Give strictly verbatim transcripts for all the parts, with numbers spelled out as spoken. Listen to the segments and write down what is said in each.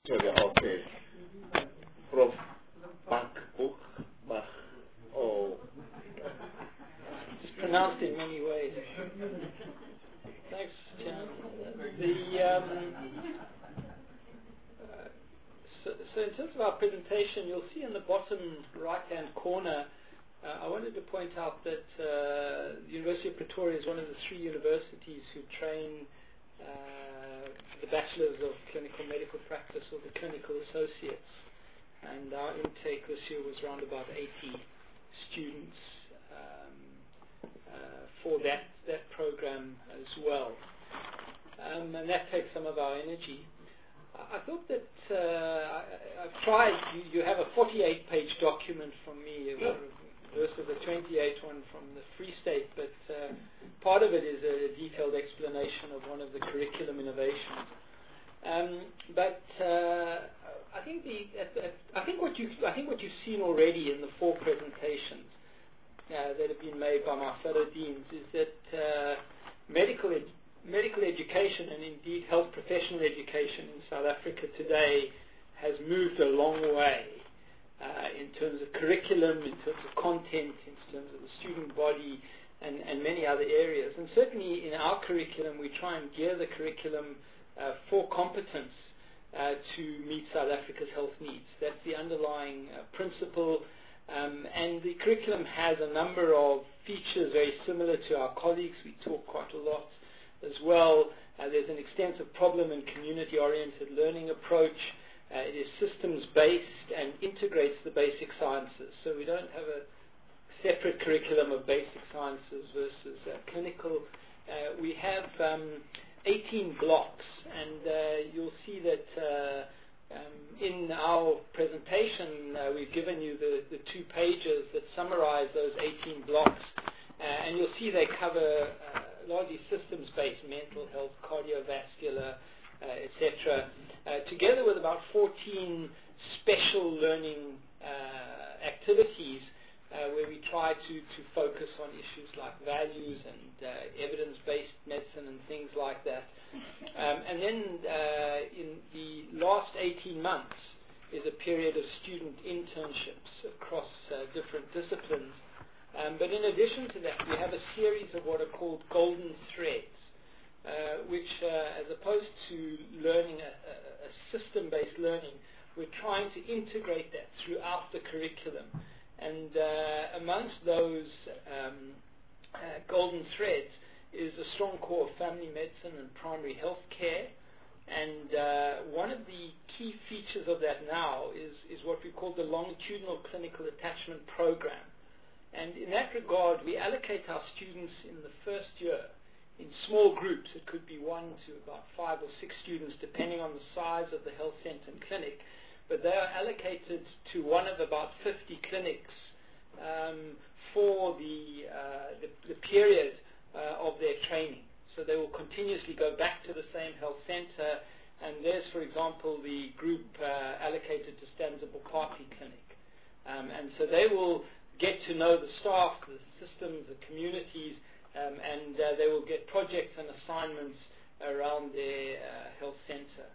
Okay. Prof Bach, Buch, Bach. Oh. It's pronounced in many ways. Thanks, Jan. The, um, uh, so, so in terms of our presentation, you'll see in the bottom right-hand corner, uh, I wanted to point out that uh, the University of Pretoria is one of the three universities who train uh, the Bachelors of Clinical Medical Practice or the Clinical Associates. And our intake this year was around about eighty students um, uh, for that, that program as well. Um, and that takes some of our energy. I, I thought that uh, I, I've tried, you, you have a forty-eight page document from me versus a twenty-eight one from the Free State, but uh, part of it is a detailed explanation of one of the curriculum innovations. Um, but uh, I think the uh, I think what you I think what you've seen already in the four presentations uh, that have been made by my fellow deans is that uh, medical ed medical education and indeed health professional education in South Africa today has moved a long way uh, in terms of curriculum, in terms of content, in terms of the student body, and, and many other areas. And certainly in our curriculum, we try and gear the curriculum Uh, for competence uh, to meet South Africa's health needs. That's the underlying uh, principle, um, and the curriculum has a number of features very similar to our colleagues. We talk quite a lot as well. Uh, there's an extensive problem and community-oriented learning approach. Uh, it is systems-based and integrates the basic sciences. So we don't have a separate curriculum of basic sciences versus uh, clinical. Uh, we have um, eighteen blocks, and uh, you'll see that uh, um, in our presentation uh, we've given you the, the two pages that summarize those eighteen blocks, uh, and you'll see they cover uh, largely systems-based mental health, cardiovascular, uh, et cetera, uh, together with about fourteen special learning uh, activities Uh, where we try to, to focus on issues like values and uh, evidence-based medicine and things like that. Um, and then uh, in the last eighteen months is a period of student internships across uh, different disciplines. Um, but in addition to that, we have a series of what are called golden threads, uh, which uh, as opposed to learning a, a, a system-based learning, we're trying to integrate that throughout the curriculum. And uh, amongst those um, uh, golden threads is a strong core of family medicine and primary health care. And uh, one of the key features of that now is, is what we call the longitudinal clinical attachment program. And in that regard, we allocate our students in the first year in small groups. It could be one to about five or six students, depending on the size of the health center and clinic. But they are allocated to one of about fifty clinics um, for the, uh, the, the period uh, of their training. So they will continuously go back to the same health center, and there's, for example, the group uh, allocated to Stanzabur Party Clinic. Um, and so they will get to know the staff, the systems, the communities, um, and uh, they will get projects and assignments around their uh, health center.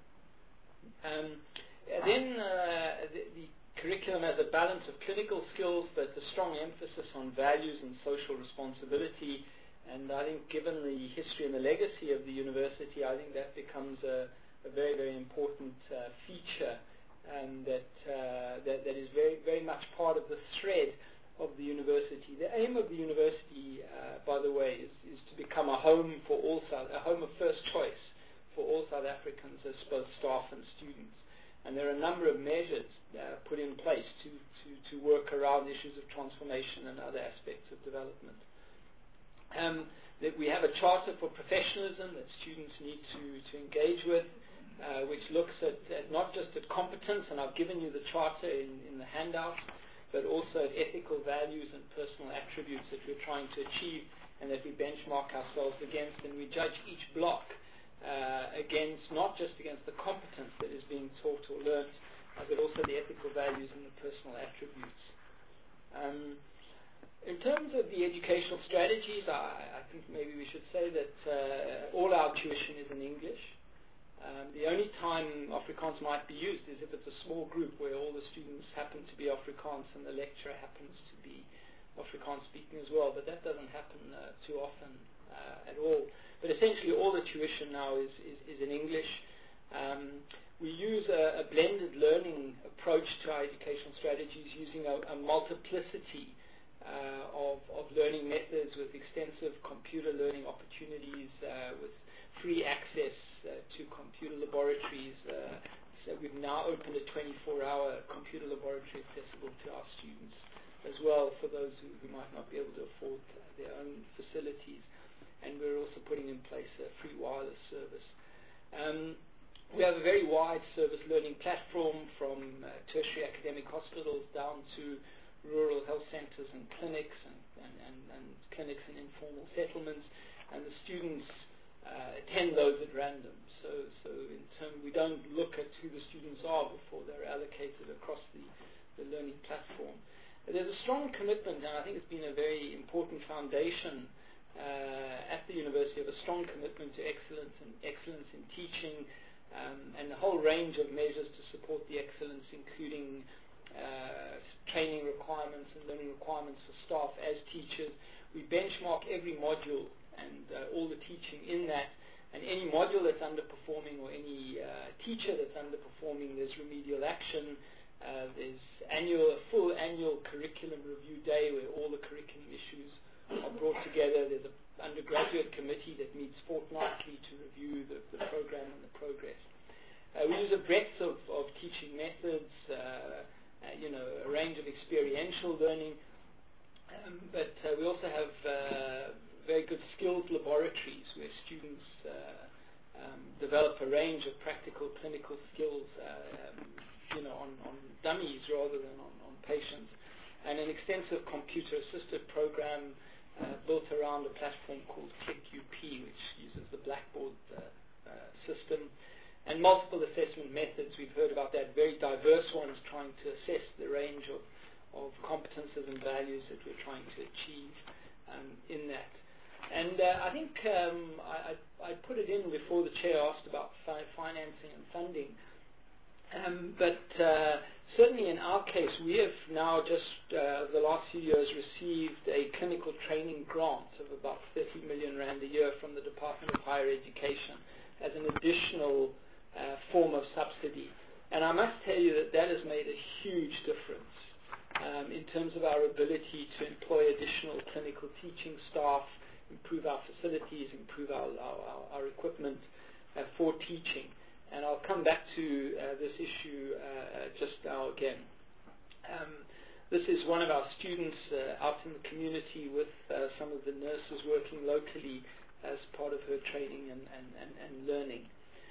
Um, Then uh, the, the curriculum has a balance of clinical skills, but a strong emphasis on values and social responsibility. And I think given the history and the legacy of the university, I think that becomes a, a very, very important uh, feature um, that, uh, that, that is very, very much part of the thread of the university. The aim of the university, uh, by the way, is, is to become a home for all South, a home of first choice for all South Africans as both staff and students. And there are a number of measures uh, put in place to, to, to work around issues of transformation and other aspects of development. Um, that we have a charter for professionalism that students need to, to engage with, uh, which looks at, at not just at competence, and I've given you the charter in, in the handout, but also at ethical values and personal attributes that we're trying to achieve and that we benchmark ourselves against, and we judge each block Uh, against, not just against the competence that is being taught or learnt, uh, but also the ethical values and the personal attributes. Um, in terms of the educational strategies, I, I think maybe we should say that uh, all our tuition is in English. Um, the only time Afrikaans might be used is if it's a small group where all the students happen to be Afrikaans and the lecturer happens to be Afrikaans speaking as well, but that doesn't happen uh, too often uh, at all. But essentially all the tuition now is, is, is in English. Um, we use a, a blended learning approach to our educational strategies using a, a multiplicity uh, of, of learning methods with extensive computer learning opportunities, uh, with free access uh, to computer laboratories. Uh, so we've now opened a twenty-four hour computer laboratory accessible to our students as well for those who, who might not be able to afford their own facilities. And we're also putting in place a free wireless service. Um, we have a very wide service learning platform from uh, tertiary academic hospitals down to rural health centers and clinics and, and, and, and clinics and informal settlements. And the students uh, attend those at random. So, so in term, we don't look at who the students are before they're allocated across the, the learning platform. There's a strong commitment, and I think it's been a very important foundation uh, at the university, of a strong commitment to excellence and excellence in teaching, um, and a whole range of measures to support the excellence, including uh, training requirements and learning requirements for staff as teachers. We benchmark every module and uh, all the teaching in that, and any module that's underperforming or any uh, teacher that's underperforming, there's remedial action. Uh, there's annual, a full annual curriculum review day where all the curriculum issues are brought together. There's an undergraduate committee that meets fortnightly to review the, the program and the progress. Uh, we use a breadth of, of teaching methods, uh, uh, you know, a range of experiential learning, um, but uh, we also have uh, very good skills laboratories where students uh, um, develop a range of practical clinical skills, uh, um, you know, on, on dummies rather than on, on patients, and an extensive computer-assisted program uh, built around a platform called ClickUP, which uses the Blackboard uh, uh, system, and multiple assessment methods. We've heard about that, very diverse ones trying to assess the range of, of competences and values that we're trying to achieve um, in that. And uh, I think um, I, I, I put it in before the chair asked about fi financing and funding. Um, but uh, certainly in our case, we have now just, uh, the last few years, received a clinical training grant of about thirty million rand a year from the Department of Higher Education as an additional uh, form of subsidy. And I must tell you that that has made a huge difference um, in terms of our ability to employ additional clinical teaching staff, improve our facilities, improve our, our, our, our equipment uh, for teaching. And I'll come back to uh, this issue uh, just now again. Um, this is one of our students uh, out in the community with uh, some of the nurses working locally as part of her training and, and, and, and learning.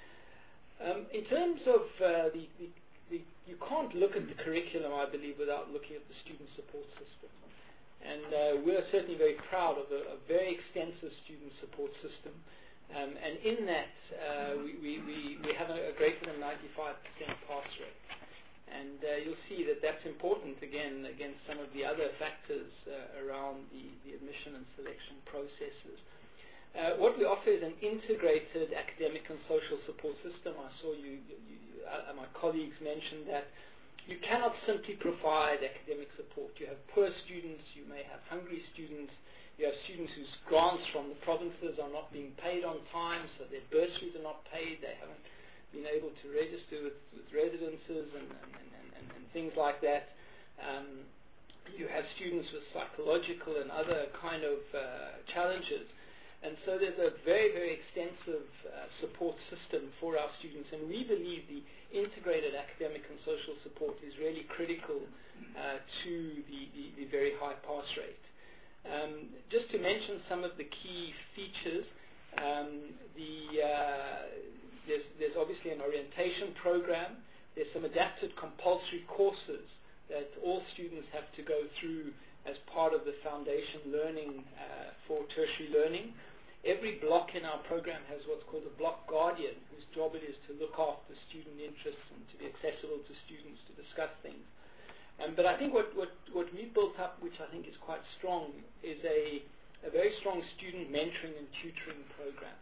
Um, in terms of uh, the, the, the, you can't look at the curriculum, I believe, without looking at the student support system. And uh, we're certainly very proud of a, a very extensive student support system. Um, and in that, uh, we, we, we, we have a, a greater than ninety-five percent pass rate. And uh, you'll see that that's important, again, against some of the other factors uh, around the, the admission and selection processes. Uh, what we offer is an integrated academic and social support system. I saw you, you, you uh, my colleagues mentioned that you cannot simply provide academic support. You have poor students, you may have hungry students, you have students whose grants from the provinces are not being paid on time, so their bursaries are not paid, they haven't been able to register with, with residences and, and, and, and, and things like that. Um, you have students with psychological and other kind of uh, challenges. And so there's a very, very extensive uh, support system for our students, and we believe the integrated academic and social support is really critical uh, to the, the, the very high pass rate. Um, just to mention some of the key features, um, the, uh, there's, there's obviously an orientation program. There's some adapted compulsory courses that all students have to go through as part of the foundation learning uh, for tertiary learning. Every block in our program has what's called a block guardian, whose job it is to look after student interests and to be accessible to students to discuss things. Um, but I think what, what, what we've built up, which I think is quite strong, is a, a very strong student mentoring and tutoring program.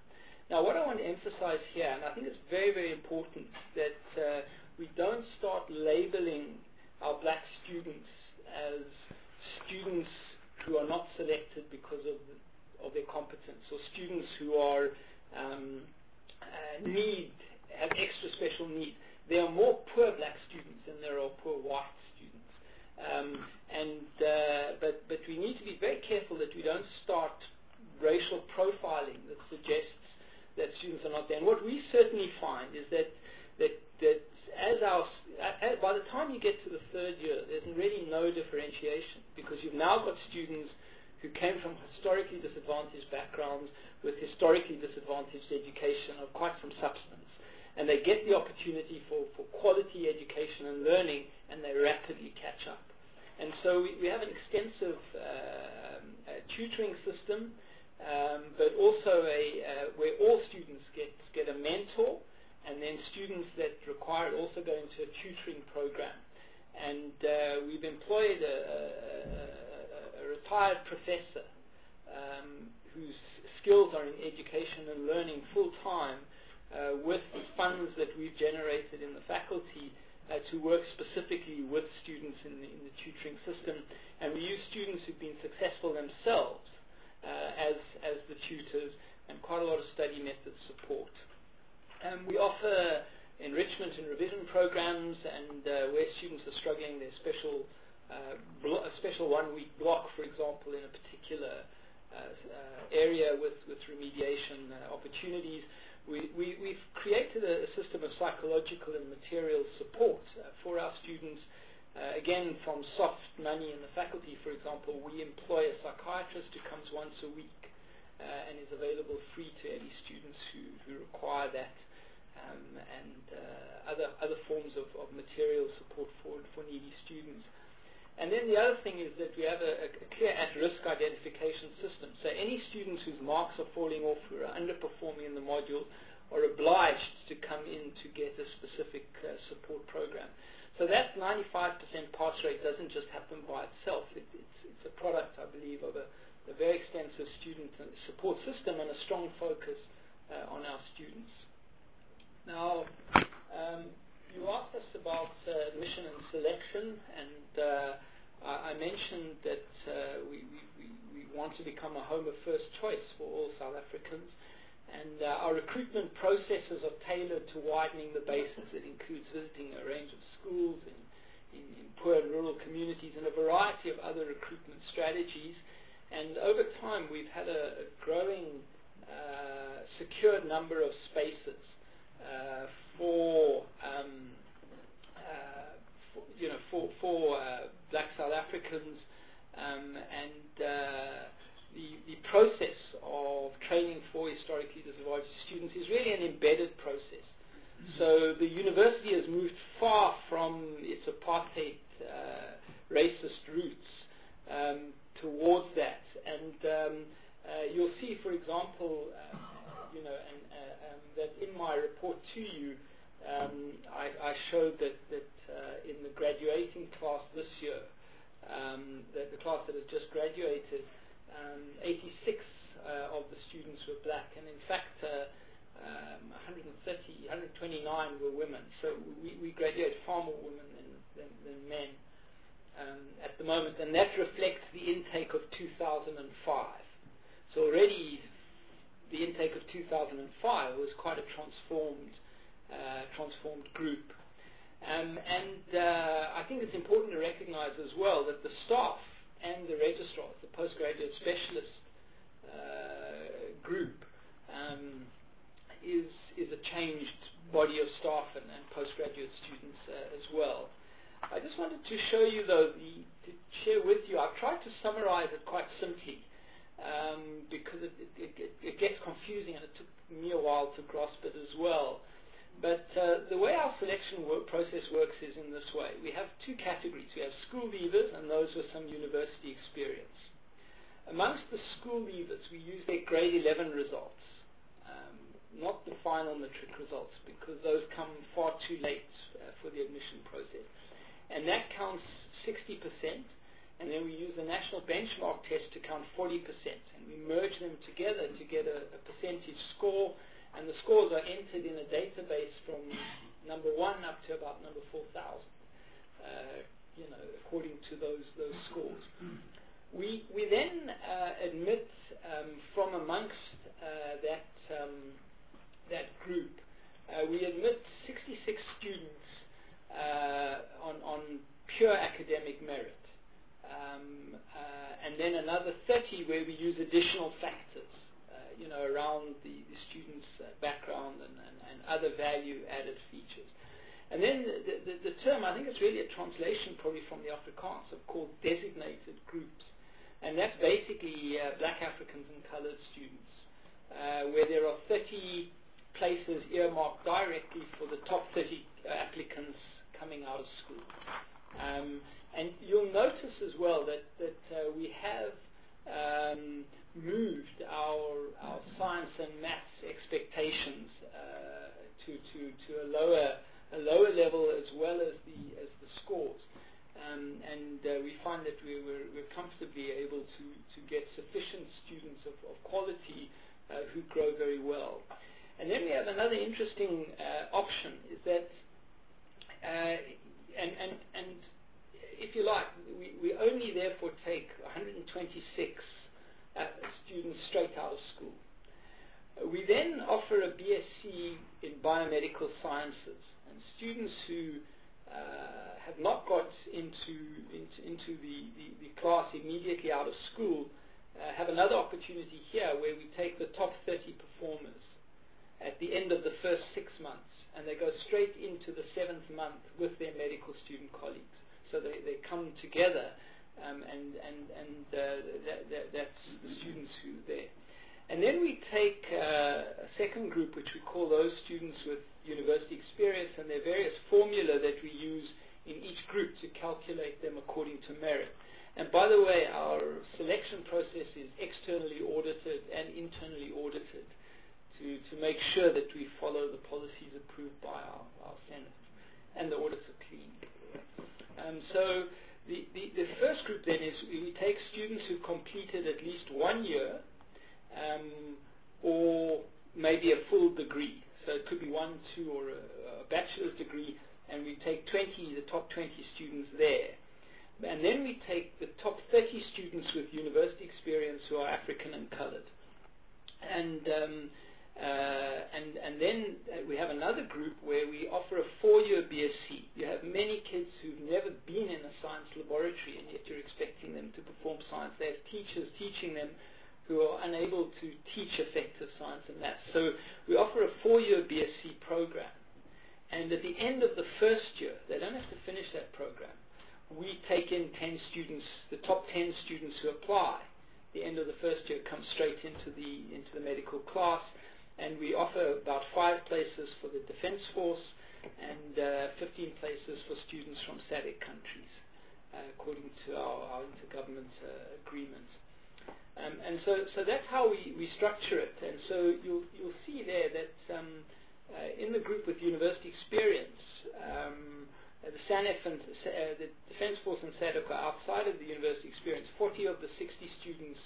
Now, what I want to emphasize here, and I think it's very, very important that uh, we don't start labeling our black students as students who are not selected because of, of their competence, or students who are um, uh, need, have extra special need. There are more poor black students than there are poor white students. Um, and uh, but, but we need to be very careful that we don't start racial profiling that suggests that students are not there. And what we certainly find is that that, that as our as, by the time you get to the third year, there's really no differentiation, because you've now got students who came from historically disadvantaged backgrounds with historically disadvantaged education of quite some substance, and they get the opportunity for, for quality education and learning, and they rapidly catch up. And so we, we have an extensive uh, uh, tutoring system. Um, but also a, uh, where all students get, get a mentor, and then students that require it also go into a tutoring program. And uh, we've employed a, a, a retired professor um, whose skills are in education and learning full-time uh, with the funds that we've generated in the faculty uh, to work specifically with students in the, in the tutoring system. And we use students who've been successful themselves Uh, as as the tutors, and quite a lot of study method support. Um, we offer enrichment and revision programs, and uh, where students are struggling, there's special uh, blo- a special one-week block, for example, in a particular uh, uh, area with, with remediation uh, opportunities. We, we, we've created a, a system of psychological and material support uh, for our students. Uh, again, from soft money in the faculty, for example, we employ a psychiatrist who comes once a week uh, and is available free to any students who, who require that, um, and uh, other other forms of, of material support for, for needy students. And then the other thing is that we have a, a clear at-risk identification system. So any students whose marks are falling off, who are underperforming in the module, are obliged to come in to get a specific uh, support program. So that ninety-five percent pass rate doesn't just happen by itself. It, it's, it's a product, I believe, of a, a very extensive student support system and a strong focus uh, on our students. Now, um, you asked us about uh, admission and selection, and uh, I, I mentioned that uh, we, we, we want to become a home of first choice for all South Africans. And uh, our recruitment processes are tailored to widening the bases. It includes visiting a range of schools in, in, in poor and rural communities, and a variety of other recruitment strategies. And over time, we've had a, a growing uh, secured number of spaces uh, for, um, uh, for, you know, for, for uh, black South Africans, um, and uh, The, the process of training for historically disadvantaged students is really an embedded process. Mm-hmm. So the university has moved far from its apartheid uh, racist roots um, towards that. And um, uh, you'll see, for example, uh, you know, and, uh, um, that in my report to you, um, I, I showed that, that uh, in the graduating class this year, um, that the class that has just graduated, Um, eighty-six uh, of the students were black, and in fact uh, um, one hundred thirty, one hundred twenty-nine were women. So we, we graduate far more women than, than, than men um, at the moment, and that reflects the intake of two thousand five. So already the intake of two thousand five was quite a transformed, uh, transformed group. Um, and uh, I think it's important to recognize as well that the staff and the registrars, the postgraduate specialist uh, group, um, is is a changed body of staff and, and postgraduate students uh, as well. I just wanted to show you, though, the, to share with you, I've tried to summarize it quite simply um, because it, it, it, it gets confusing, and it took me a while to grasp it as well. But uh, the way our selection work process works is in this way. We have two categories. We have school leavers and those with some university experience. Amongst the school leavers, we use their grade eleven results, um, not the final matric results, because those come far too late uh, for the admission process. And that counts sixty percent, and then we use the national benchmark test to count forty percent. And we merge them together to get a, a percentage score. and the scores are entered in a database from number one up to about number four thousand, uh, you know, according to those those scores. We we then uh, admit um, from amongst uh, that um, that group, uh, we admit sixty-six students uh, on on pure academic merit, um, uh, and then another thirty where we use additional factors, uh, you know, around the, the student's uh, background and, and, and other value-added features. And then the, the, the term, I think it's really a translation probably from the Afrikaans, of called designated groups. And that's basically uh, black Africans and colored students, uh, where there are thirty places earmarked directly for the top thirty uh, applicants coming out of school. Um, and you'll notice as well that, that uh, we have um, moved our, our science and maths expectations uh, to, to, to a lower a lower level as well as the as the scores. Um, and uh, we find that we, we're, we're comfortably able to, to get sufficient students of, of quality uh, who grow very well. And then we have another interesting uh, option, is that, uh, and, and, and if you like, we, we only therefore take one hundred twenty-six uh, students straight out of school. Uh, we then offer a B S c in biomedical sciences, and students who Uh, have not got into into, into the, the, the class immediately out of school uh, have another opportunity here where we take the top thirty performers at the end of the first six months, and they go straight into the seventh month with their medical student colleagues. So they, they come together, um, and and and uh, that, that, that's the students who are there. And then we take uh, a second group, which we call those students with university experience, and there are various formula that we use in each group to calculate them according to merit. And by the way, our selection process is externally audited and internally audited to, to make sure that we follow the policies approved by our, our Senate, and the audits are clean. Um, so the, the, the first group then is we take students who completed at least one year Um, or maybe a full degree. So it could be one, two, or a, a bachelor's degree, and we take twenty, the top twenty students there. And then we take the top thirty students with university experience who are African and colored. And, um, uh, and, and then we have another group where we offer a four-year B S c. You have many kids who've never been in a science laboratory, and yet you're expecting them to perform science. They have teachers teaching them who are unable to teach effective science and maths. So we offer a four-year B S c program. And at the end of the first year, they don't have to finish that program. We take in ten students, the top ten students who apply. At the end of the first year come straight into the, into the medical class. And we offer about five places for the Defense Force and uh, fifteen places for students from S A D C countries, uh, according to our, our intergovernment uh, agreement. Um, and so, so that's how we, we structure it. And so you'll, you'll see there that um, uh, in the group with university experience, um, uh, the SANEF and uh, the Defense Force and S A D C are outside of the university experience. forty of the sixty students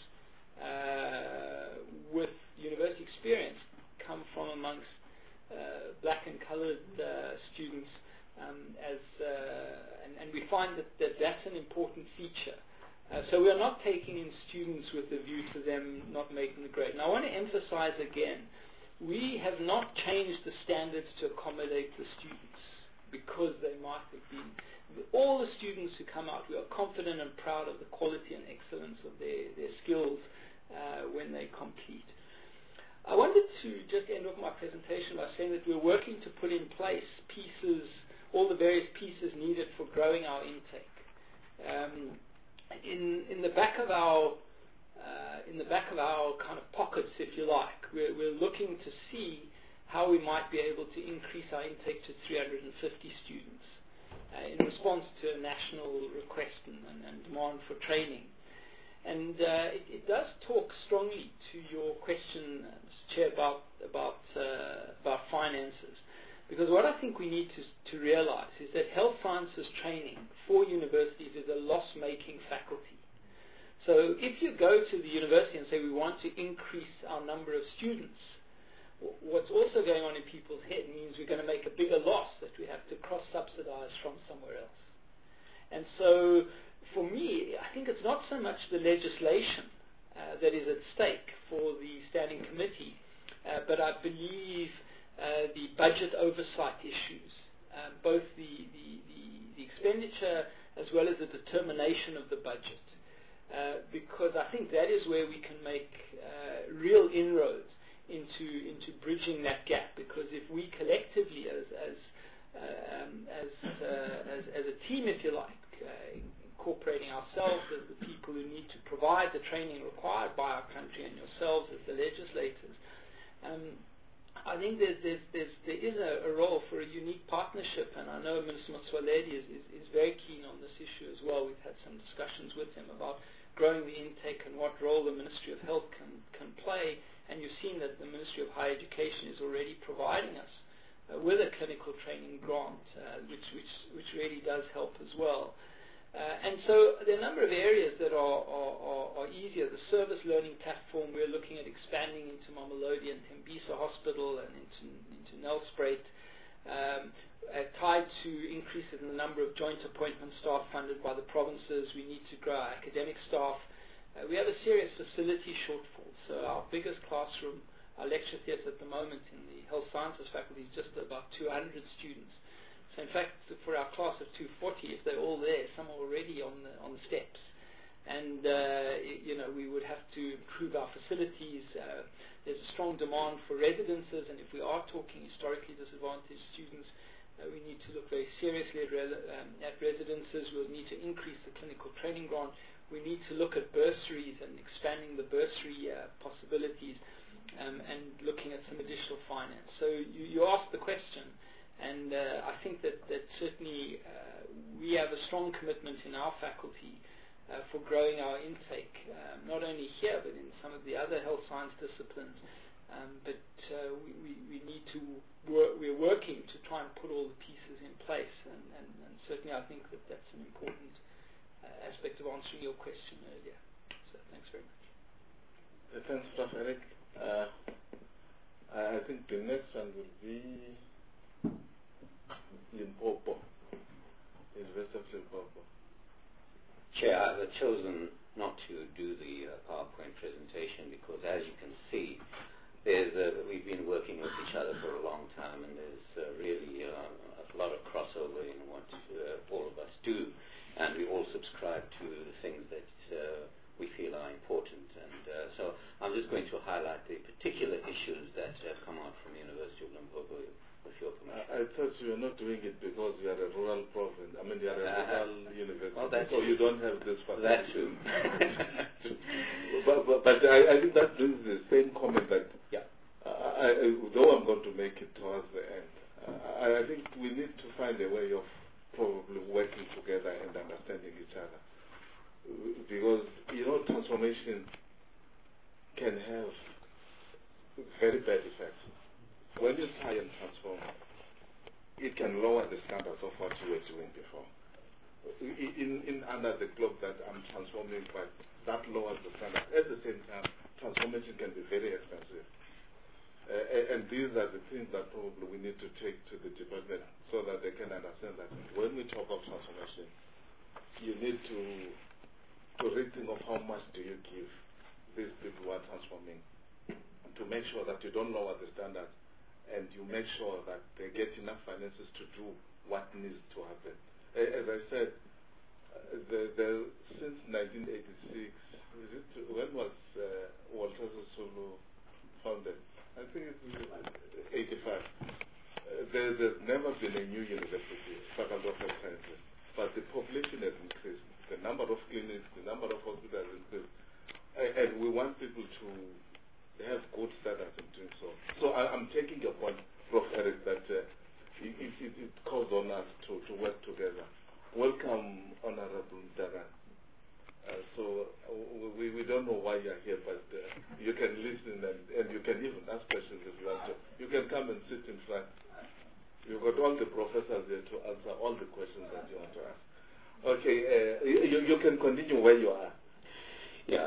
uh, with university experience come from amongst uh, black and colored uh, students, um, as, uh, and, and we find that, that that's an important feature. Uh, so we are not taking in students with a view to them not making the grade. And I want to emphasize again, we have not changed the standards to accommodate the students because they might have been. All the students who come out, we are confident and proud of the quality and excellence of their, their skills uh, when they complete. I wanted to just end off my presentation by saying that we're working to put in place pieces, all the various pieces needed for growing our intake. Um, In, in the back of our uh, in the back of our kind of pockets, if you like, we're, we're looking to see how we might be able to increase our intake to three hundred fifty students uh, in response to a national request and, and, and demand for training. And uh, it, it does talk strongly to your question, uh, Mister Chair, about about uh, about finances. Because what I think we need to, to realize is that health sciences training for universities is a loss-making faculty. So if you go to the university and say we want to increase our number of students, w- what's also going on in people's head means we're going to make a bigger loss that we have to cross-subsidize from somewhere else. And so, for me, I think it's not so much the legislation uh, that is at stake for the Standing Committee, uh, but I believe uh, the budget oversight issues, um, both the, the, the, the expenditure as well as the determination of the budget, uh, because I think that is where we can make uh, real inroads into into bridging that gap. Because if we collectively, as as uh, um, as, uh, as as a team, if you like, uh, incorporating ourselves as the people who need to provide the training required by our country and yourselves as the legislators, um, I think there's, there's, there's, there is a, a role for a unique partnership, and I know Minister Motsoaledi is, is, is very keen on this issue as well. We've had some discussions with him about growing the intake and what role the Ministry of Health can, can play, and you've seen that the Ministry of Higher Education is already providing us uh, with a clinical training grant, uh, which, which, which really does help as well. Uh, and so there are a number of areas that are, are, are, are easier. The service learning platform, we're looking at expanding into Mamelodi and Tembisa Hospital and into, into Nelspruit, um, uh, tied to increases in the number of joint appointment staff funded by the provinces. We need to grow our academic staff. Uh, we have a serious facility shortfall. So our biggest classroom, our lecture theatre at the moment in the health sciences faculty is just about two hundred students. So in fact, for our class of two forty, if they're all there, some are already on the, on the steps. And, uh, you know, we would have to improve our facilities. Uh, there's a strong demand for residences, and if we are talking historically disadvantaged students, uh, we need to look very seriously at, re um, at residences. We'll need to increase the clinical training grant. We need to look at bursaries and expanding the bursary uh, possibilities um, and looking at some additional finance. So you, you asked the question. And uh, I think that, that certainly uh, we have a strong commitment in our faculty uh, for growing our intake, um, not only here but in some of the other health science disciplines. Um, but uh, we, we, we need to work, we're working to try and put all the pieces in place. And, and, and certainly I think that that's an important uh, aspect of answering your question earlier. So thanks very much. Uh, thanks, Doctor Eric. Uh, I think the next one will be Limpopo, University of Limpopo. Chair, I've chosen not to do the uh, PowerPoint presentation because, as you can see, there's uh, we've been working with each other for a long time, and there's uh, really uh, a lot of crossover in what uh, all of us do, and we all subscribe to the things that uh, we feel are important. And uh, so I'm just going to highlight the particular issues that have come out from the University of Limpopo. I, I thought you were not doing it because you are a rural province. I mean, you are a uh, rural university, well, so you don't have this facility. That too. but, but, but I, I think that this is the same comment that, yeah. uh, I, though I'm going to make it towards the end, uh, I, I think we need to find a way of probably working together and understanding each other. Because, you know, transformation can have very bad effects. When you try and transform, it can lower the standards of what you were doing before. In, in under the globe that I'm transforming, but that lowers the standard. At the same time, transformation can be very expensive. Uh, and these are the things that probably we need to take to the department so that they can understand that when we talk of transformation, you need to, to rethink of how much do you give these people who are transforming to make sure that you don't lower the standards, and you make sure that they get enough finances to do what needs to happen. As I said, uh, the, the, since nineteen eighty-six, is it, when was uh, Walter Sisulu founded? I think it's eighty-five. Uh, there, there's never been a new university, Faculty of Health Sciences, but the population has increased. The number of clinics, the number of hospitals has increased. Uh, and we want people to they have good standards in doing so. So I, I'm taking your point, Professor Eric, that uh, it, it, it calls on us to, to work together. Welcome, Honorable Dagan. Uh, so uh, we, we don't know why you're here, but uh, you can listen and, and you can even ask questions if you want to. You can come and sit in front. You've got all the professors there to answer all the questions that you want to ask. Okay, uh, you, you can continue where you are. Yeah.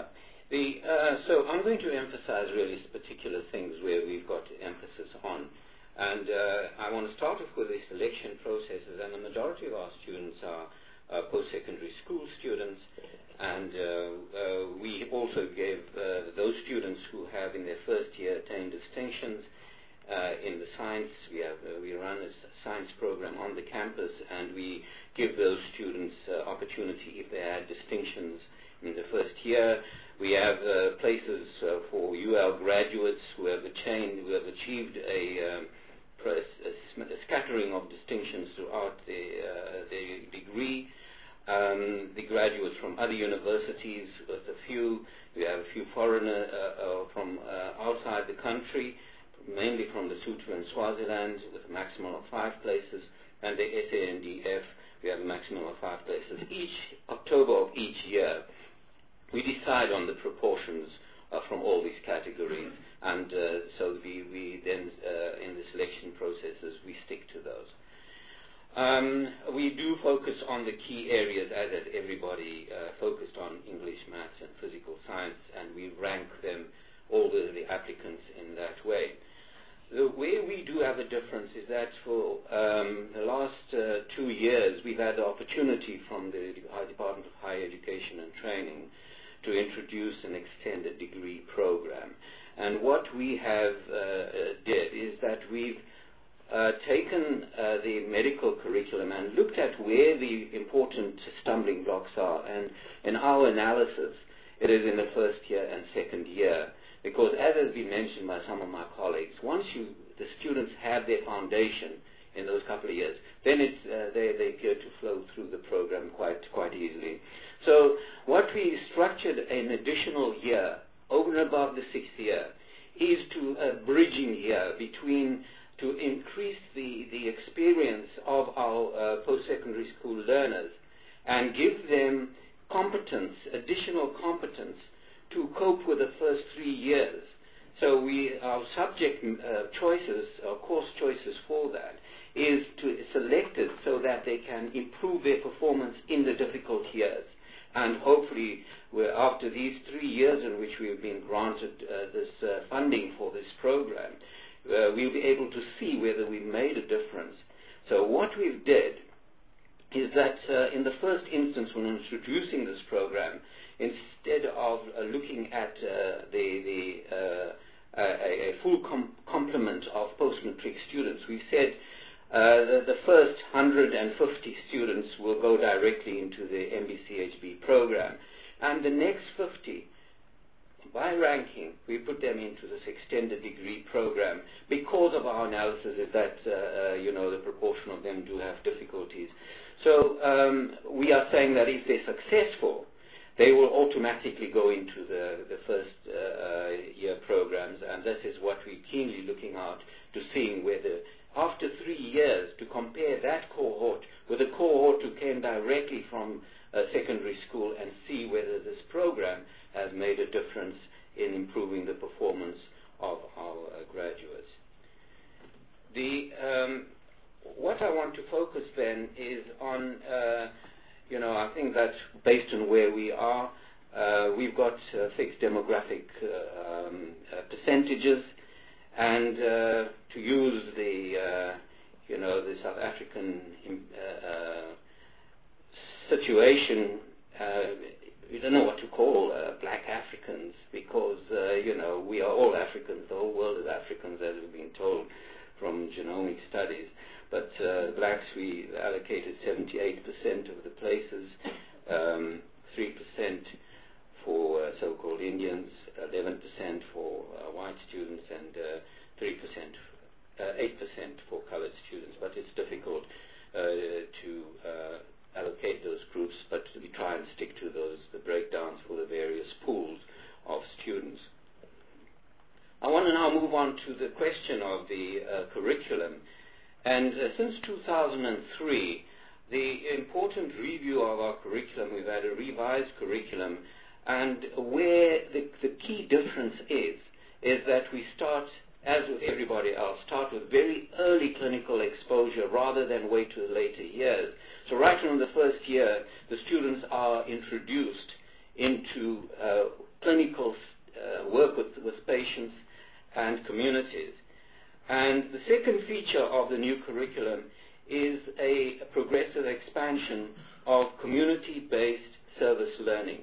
The, uh, so I'm going to emphasize really particular things where we've got emphasis on. And uh, I want to start off with the selection processes, and the majority of our students are uh, post-secondary school students, and uh, uh, we also gave uh, those students who have in their first year attained distinctions uh, in the science. We have uh, we run a science program on the campus, and we give those students uh, opportunity if they had distinctions in the first year. We have uh, places uh, for U L graduates who have achieved, who have achieved a um, A, a scattering of distinctions throughout the, uh, the degree. Um, the graduates from other universities, with a few, we have a few foreigners uh, uh, from uh, outside the country, mainly from Lesotho and Swaziland, with a maximum of five places, and the S A N D F, we have a maximum of five places. Each October of each year, we decide on the proportions uh, from all these categories. And uh, so we, we then, uh, in the selection processes, we stick to those. Um, we do focus on the key areas, as has everybody uh, focused on English, maths, and physical science, and we rank them, all the, the applicants, in that way. The way we do have a difference is that for um, the last uh, two years, we've had the opportunity from the Department of Higher Education and Training to introduce an extended degree program. And what we have uh, did is that we've uh, taken uh, the medical curriculum and looked at where the important stumbling blocks are. And in our analysis, it is in the first year and second year. Because as has been mentioned by some of my colleagues, once you, the students have their foundation in those couple of years, then it's, uh, they, they appear to flow through the program quite, quite easily. So what we structured an additional year over and above the sixth year is to a bridging year between, to increase the, the experience of our uh, post-secondary school learners and give them competence, additional competence to cope with the first three years. So we, our subject uh, choices, our course choices for that, is to select it so that they can improve their performance in the difficult years. And hopefully, we're, after these three years in which we've been granted uh, this uh, funding for this program, uh, we'll be able to see whether we made a difference. So what we've did is that uh, in the first instance, when introducing this program, instead of uh, looking at uh, the, the uh, a, a full com complement of post-matric students, we said Uh, the, the first one hundred fifty students will go directly into the M B C H B program, and the next fifty, by ranking, we put them into this extended degree program because of our analysis is that uh, uh, you know, the proportion of them do have difficulties. So um, we are saying that if they're successful, they will automatically go into the, the first uh, uh, year programs, and this is what we're keenly looking out to seeing whether after three years, to compare that cohort with a cohort who came directly from uh, secondary school and see whether this program has made a difference in improving the performance of our uh, graduates. The, um, what I want to focus then is on, uh, you know, I think that based on where we are, uh, we've got uh, fixed demographic uh, um, uh, percentages. And uh, to use the, uh, you know, the South African uh, uh, situation, uh, we don't know what to call uh, black Africans because, uh, you know, we are all Africans. The whole world is Africans, as we've been told from genomic studies. But uh, blacks, we allocated seventy-eight percent of the places, um, three percent for uh, so-called Indians, eleven percent for uh, white students, and uh, three percent, uh, eight percent for colored students. But it's difficult uh, to uh, allocate those groups, but we try and stick to those, the breakdowns for the various pools of students. I want to now move on to the question of the uh, curriculum. And uh, since two thousand three, the important review of our curriculum, we've had a revised curriculum. And where the, the key difference is, is that we start, as with everybody else, start with very early clinical exposure rather than wait to the later years. So right from the first year, the students are introduced into uh, clinical uh, work with, with patients and communities. And the second feature of the new curriculum is a, a progressive expansion of community-based service learning.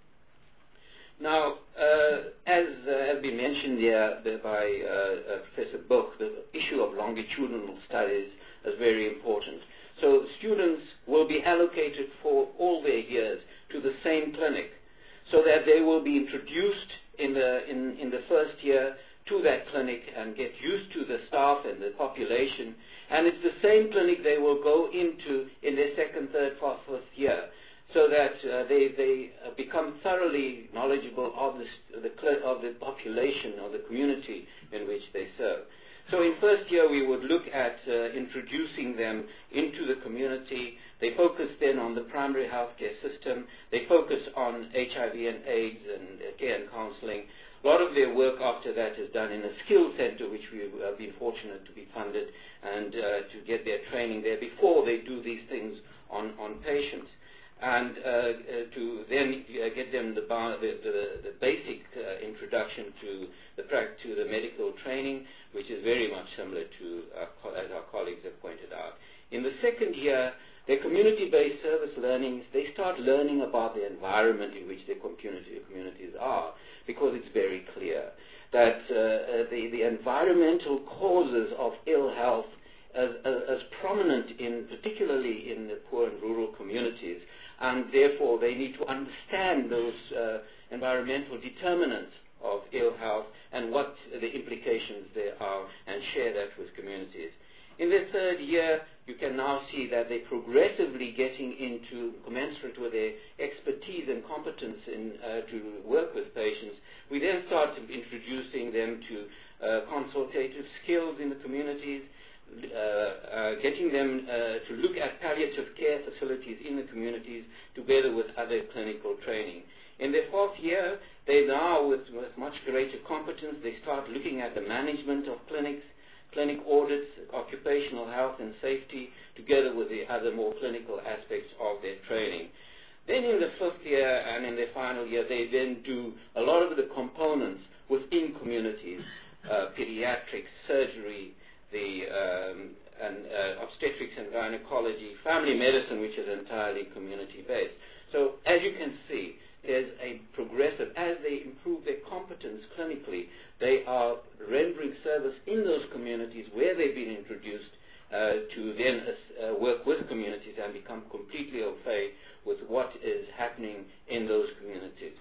Now, uh, as uh, has been mentioned here by uh, uh, Professor Buch, the issue of longitudinal studies is very important. So students will be allocated for all their years to the same clinic, so that they will be introduced in the, in, in the first year to that clinic and get used to the staff and the population. And it's the same clinic they will go into in their second, third, fourth, fifth year, so that uh, they, they uh, become thoroughly knowledgeable of, this, the, of the population, of the community in which they serve. So in first year, we would look at uh, introducing them into the community. They focus then on the primary healthcare system. They focus on H I V and AIDS and uh, care and counseling. A lot of their work after that is done in a skills center, which we've uh, been fortunate to be funded and uh, to get their training there before they do these things on, on patients. And uh, uh, to then uh, get them the, bar, the, the, the basic uh, introduction to the, to the medical training, which is very much similar to, uh, as our colleagues have pointed out. In the second year, their community-based service learning, they start learning about the environment in which their community, communities are, because it's very clear that uh, the, the environmental causes of ill health as, as, as prominent in, particularly in the poor and rural communities, and therefore they need to understand those uh, environmental determinants of ill health and what the implications there are, and share that with communities. In the third year, you can now see that they're progressively getting into, commensurate with their expertise and competence in, uh, to work with patients. We then start introducing them to uh, consultative skills in the communities, uh, uh, getting them uh, to look at palliative care facilities in the communities together with other clinical training. In their fourth year, they now, with, with much greater competence, they start looking at the management of clinics, clinic audits, occupational health and safety, together with the other more clinical aspects of their training. Then in the fifth year and in their final year, they then do a lot of the components within communities, uh, pediatrics, surgery, the um, and uh, obstetrics and gynecology, family medicine, which is entirely community-based. So as you can see, there's a progressive, as they improve their competence clinically, they are rendering service in those communities where they've been introduced uh, to then uh, work with communities and become completely au fait with what is happening in those communities.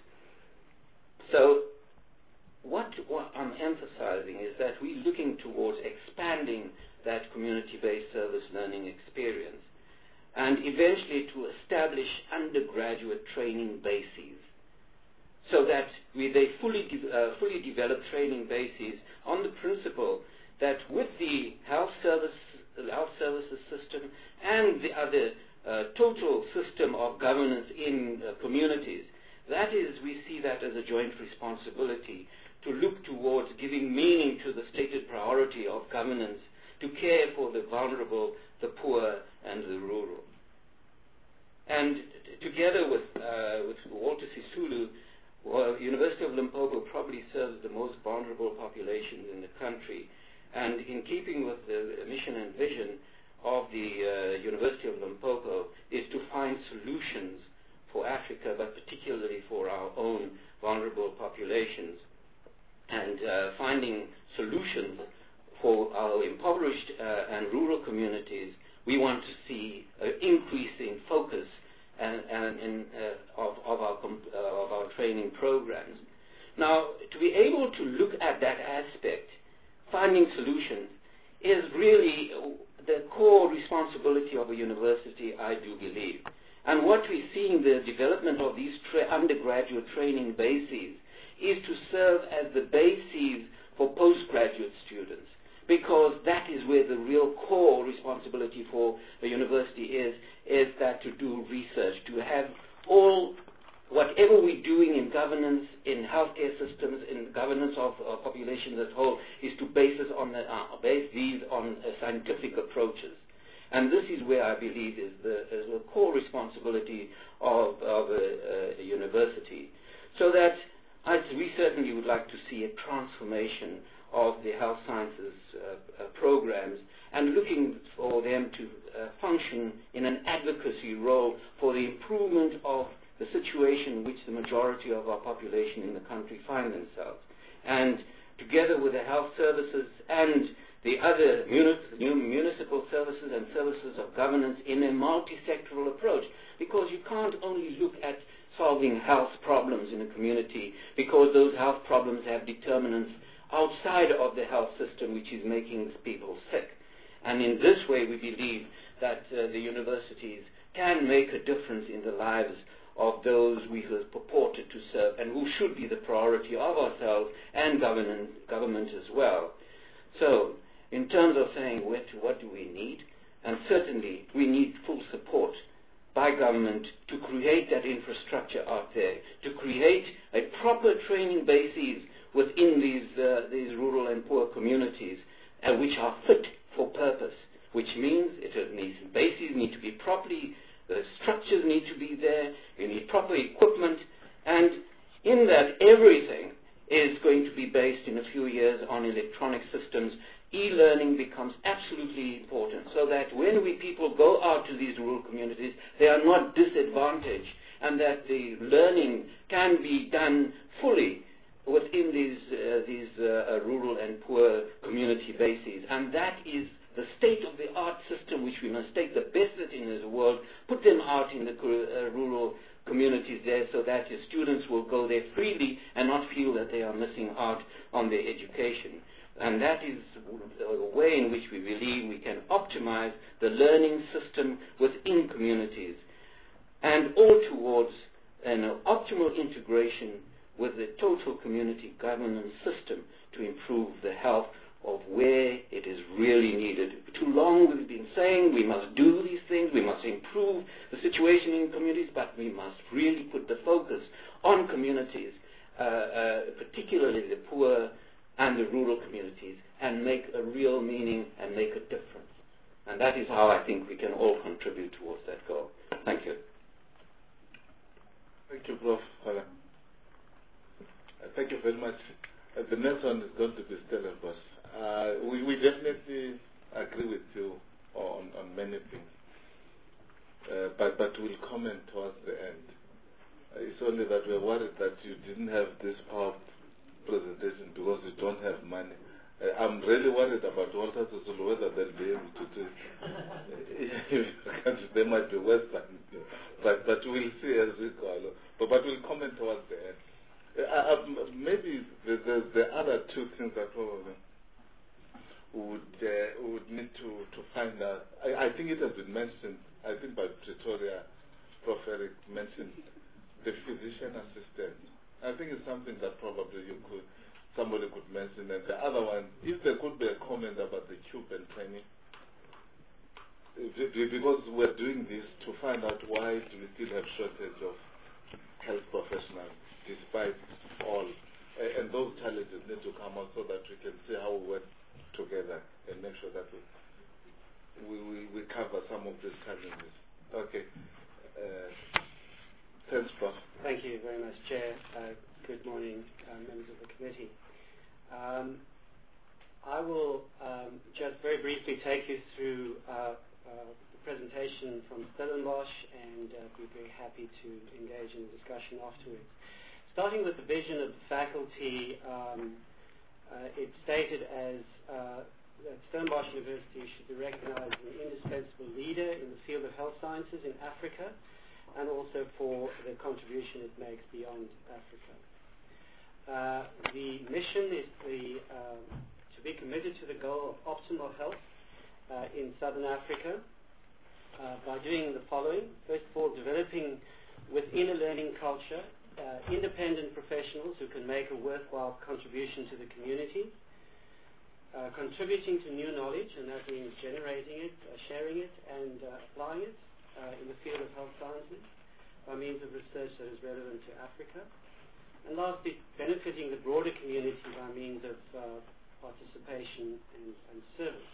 So what, what I'm emphasizing is that we're looking towards expanding that community-based service learning experience, and eventually to establish undergraduate training bases, so that we, they fully, de uh, fully develop training bases on the principle that with the health, service, health services system and the other uh, total system of governance in uh, communities, that is, we see that as a joint responsibility to look towards giving meaning to the stated priority of governance to care for the vulnerable, the poor, and the rural. And together with, uh, with Walter Sisulu, well, University of Limpopo probably serves the most vulnerable populations in the country. And in keeping with the mission and vision of the uh, University of Limpopo is to find solutions for Africa, but particularly for our own vulnerable populations. And uh, finding solutions for our impoverished uh, and rural communities, we want to see an increase in focus and, and in, uh, of, of, our uh, of our training programs. Now, to be able to look at that aspect, finding solutions, is really the core responsibility of a university, I do believe. And what we see in the development of these tra undergraduate training bases is to serve as the bases for postgraduate students, because that is where the real core responsibility for a university is, is that to do research, to have all, whatever we're doing in governance, in healthcare systems, in governance of uh, populations as a whole, is to base, us on the, uh, base these on uh, scientific approaches. And this is where I believe is the, is the core responsibility of, of a, a university. So that I, we certainly would like to see a transformation of the health sciences uh, uh, programs and looking for them to uh, function in an advocacy role for the improvement of the situation in which the majority of our population in the country find themselves. And together with the health services and the other muni- municipal services and services of governance in a multi-sectoral approach, because you can't only look at solving health problems in a community because those health problems have determinants outside of the health system which is making people sick. And in this way we believe that uh, the universities can make a difference in the lives of those we have purported to serve and who should be the priority of ourselves and government, government as well. So, in terms of saying what, what do we need, and certainly we need full support by government to create that infrastructure out there, to create a proper training bases within these, uh, these rural and poor communities, uh, which are fit for purpose, which means it needs, bases need to be properly, the structures need to be there, you need proper equipment, and in that everything is going to be based in a few years on electronic systems. E-learning becomes absolutely important so that when we people go out to these rural communities, they are not disadvantaged and that the learning can be done fully within these, uh, these uh, rural and poor community bases. And that is the state-of-the-art system which we must take the best that's in the world, put them out in the uh, rural communities there so that your students will go there freely and not feel that they are missing out on their education. And that is a way in which we believe we can optimize the learning system within communities, and all towards an optimal integration with the total community governance system to improve the health of where it is really needed. Too long we've been saying we must do these things, we must improve the situation in communities, but we must really put the focus on communities, uh, uh, particularly the poor and the rural communities, and make a real meaning and make a difference. And that is how I think we can all contribute towards that goal. Thank you. Thank you, Professor Uh, thank you very much. Uh, the next one is going to be Stellenbosch. Uh, we, we definitely agree with you on, on many things, uh, but, but we'll comment towards the end. Uh, it's only that we're worried that you didn't have this power presentation because you don't have money. Uh, I'm really worried about Walter Sisulu, whether they'll be able to do it. They might be worse than you. But, but we'll see as we go along. But, but we'll comment towards the end. Uh, uh, maybe the, the, the other two things that probably would, uh, would need to, to find out. I, I think it has been mentioned, I think by Pretoria, Professor Eric mentioned the physician assistant. I think it's something that probably you could, somebody could mention. And the other one, if there could be a comment about the Cuban training, because we're doing this to find out why do we still have shortage of health professionals despite all. And those challenges need to come out so that we can see how we work together and make sure that we, we, we, we cover some of these challenges. Okay. Uh, Thanks, Prof. Thank you very much, Chair. Uh, good morning, uh, members of the committee. Um, I will um, just very briefly take you through uh, uh, the presentation from Stellenbosch, and uh, be very happy to engage in a discussion afterwards. Starting with the vision of the faculty, um, uh, it's stated as uh, that Stellenbosch University should be recognized as an indispensable leader in the field of health sciences in Africa, and also for the contribution it makes beyond Africa. Uh, the mission is the, um, to be committed to the goal of optimal health uh, in Southern Africa uh, by doing the following. First of all, developing within a learning culture uh, independent professionals who can make a worthwhile contribution to the community, uh, contributing to new knowledge, and that means generating it, uh, sharing it, and uh, applying it Uh, in the field of health sciences by means of research that is relevant to Africa. And lastly, benefiting the broader community by means of uh, participation and, and service.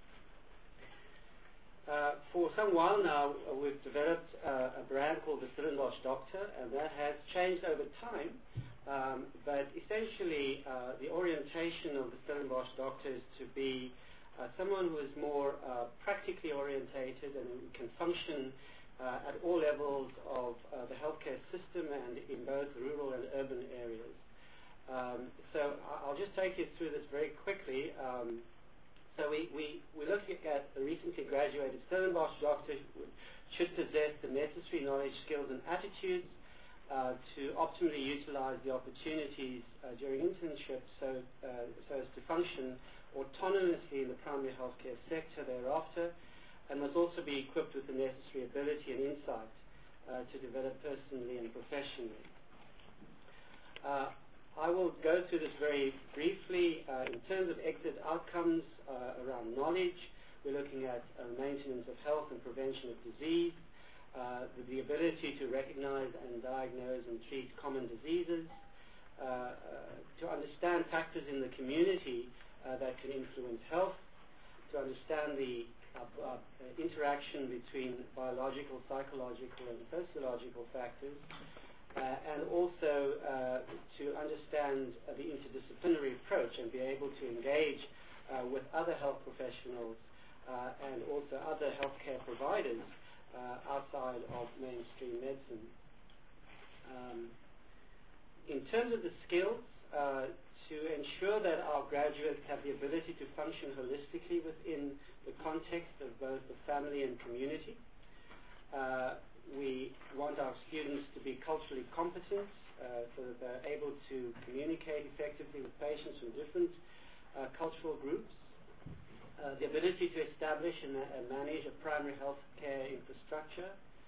Uh, for some while now, uh, we've developed uh, a brand called the Stellenbosch Doctor, and that has changed over time Um, but essentially, uh, the orientation of the Stellenbosch doctor is to be uh, someone who is more uh, practically orientated and who can function uh, at all levels of uh, the healthcare system and in both rural and urban areas. Um, so I'll just take you through this very quickly. Um, so we, we, we're looking at a recently graduated Stellenbosch doctor who should possess the necessary knowledge, skills, and attitudes Uh, to optimally utilize the opportunities uh, during internship so, uh, so as to function autonomously in the primary healthcare sector thereafter, and must also be equipped with the necessary ability and insight uh, to develop personally and professionally. Uh, I will go through this very briefly. Uh, in terms of exit outcomes uh, around knowledge, we're looking at uh, maintenance of health and prevention of disease, Uh, the, the ability to recognize and diagnose and treat common diseases, uh, uh, to understand factors in the community uh, that can influence health, to understand the uh, uh, interaction between biological, psychological, and sociological factors, uh, and also uh, to understand uh, the interdisciplinary approach and be able to engage uh, with other health professionals uh, and also other healthcare providers Uh, outside of mainstream medicine. Um, in terms of the skills, uh, to ensure that our graduates have the ability to function holistically within the context of both the family and community, uh, we want our students to be culturally competent uh, so that they're able to communicate effectively with patients from different uh, cultural groups. Uh, the ability to establish and uh, manage a primary health care infrastructure,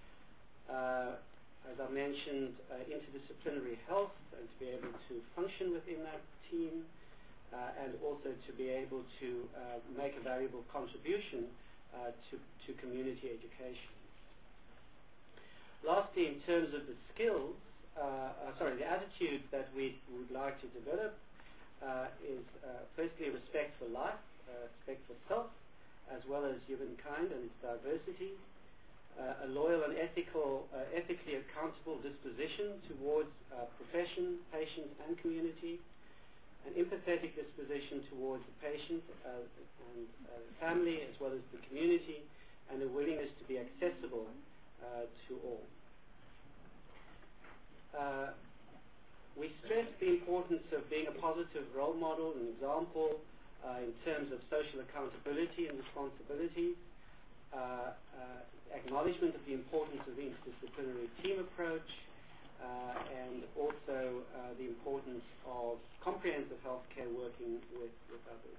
uh, as I mentioned, uh, interdisciplinary health, and to be able to function within that team, uh, and also to be able to uh, make a valuable contribution uh, to, to community education. Lastly, in terms of the skills, uh, uh, sorry, the attitudes that we would like to develop uh, is uh, firstly respect for life, Uh, respect for self, as well as humankind and its diversity, uh, a loyal and ethical, uh, ethically accountable disposition towards uh, profession, patient, and community, an empathetic disposition towards the patient uh, and uh, family, as well as the community, and a willingness to be accessible uh, to all. Uh, we stress the importance of being a positive role model and example Uh, in terms of social accountability and responsibility, uh, uh, acknowledgement of the importance of the interdisciplinary team approach, uh, and also uh, the importance of comprehensive healthcare working with, with others.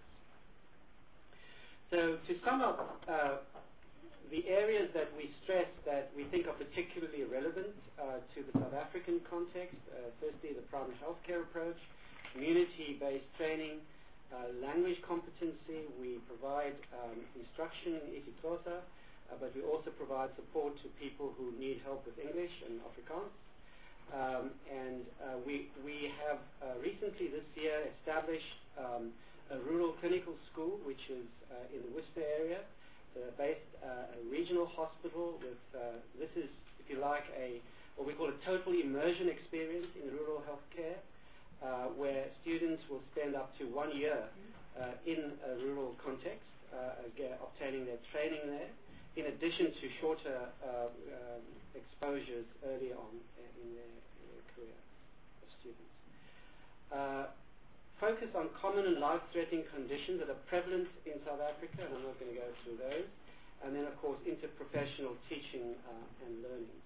So to sum up, uh, the areas that we stress that we think are particularly relevant uh, to the South African context, uh, firstly the primary healthcare approach, community-based training, Uh, language competency. We provide um, instruction in isiXhosa, uh, but we also provide support to people who need help with English and Afrikaans. Um, and uh, we, we have uh, recently this year established um, a rural clinical school, which is uh, in the Worcester area, so based uh, a regional hospital with, uh, this is, if you like, a what we call a total immersion experience in rural healthcare, Uh, where students will spend up to one year uh, in a rural context, uh, again, obtaining their training there, in addition to shorter uh, um, exposures early on in their, in their career of students. Uh, focus on common and life-threatening conditions that are prevalent in South Africa, and I'm not going to go through those, and then, of course, interprofessional teaching uh, and learning.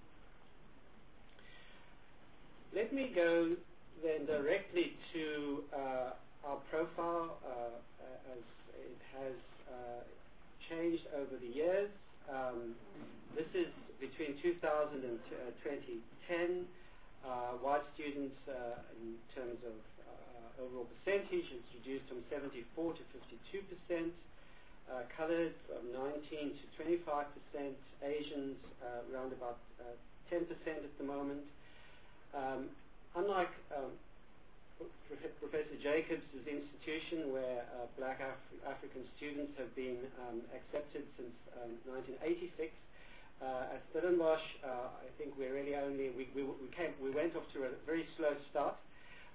Let me go then directly to uh, our profile uh, as it has uh, changed over the years. Um, this is between two thousand and twenty ten. Uh, white students, uh, in terms of uh, overall percentage, has reduced from seventy-four to fifty-two percent. Uh, colored from nineteen to twenty-five percent. Asians uh, around about uh, ten percent at the moment. Um, Unlike um, Professor Jacobs' institution, where uh, black Af- African students have been um, accepted since um, nineteen eighty-six, uh, at Stellenbosch, uh, I think we really only we we, we came we went off to a very slow start,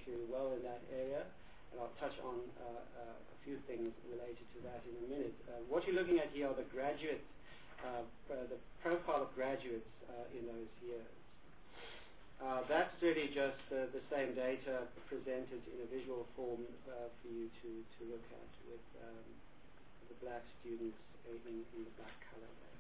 particularly well in that area, and I'll touch on uh, uh, a few things related to that in a minute. Uh, what you're looking at here are the graduates, uh, uh, the profile of graduates uh, in those years. Uh, that's really just uh, the same data presented in a visual form uh, for you to, to look at with um, the black students in, in the black color there.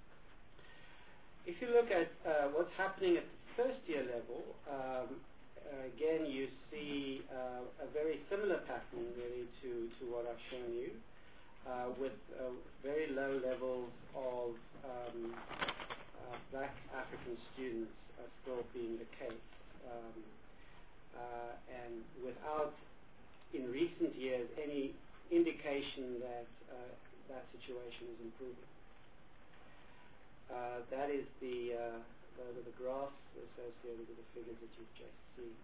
If you look at uh, what's happening at the first year level, um, uh, again you see uh, a very similar pattern really to, to what I've shown you, uh, with uh, very low levels of um, uh, black African students uh, still being the case, um, uh, and without, in recent years, any indication that uh, that situation is improving. Uh, that is the, uh, the, the graphs associated with the figures that you've just seen.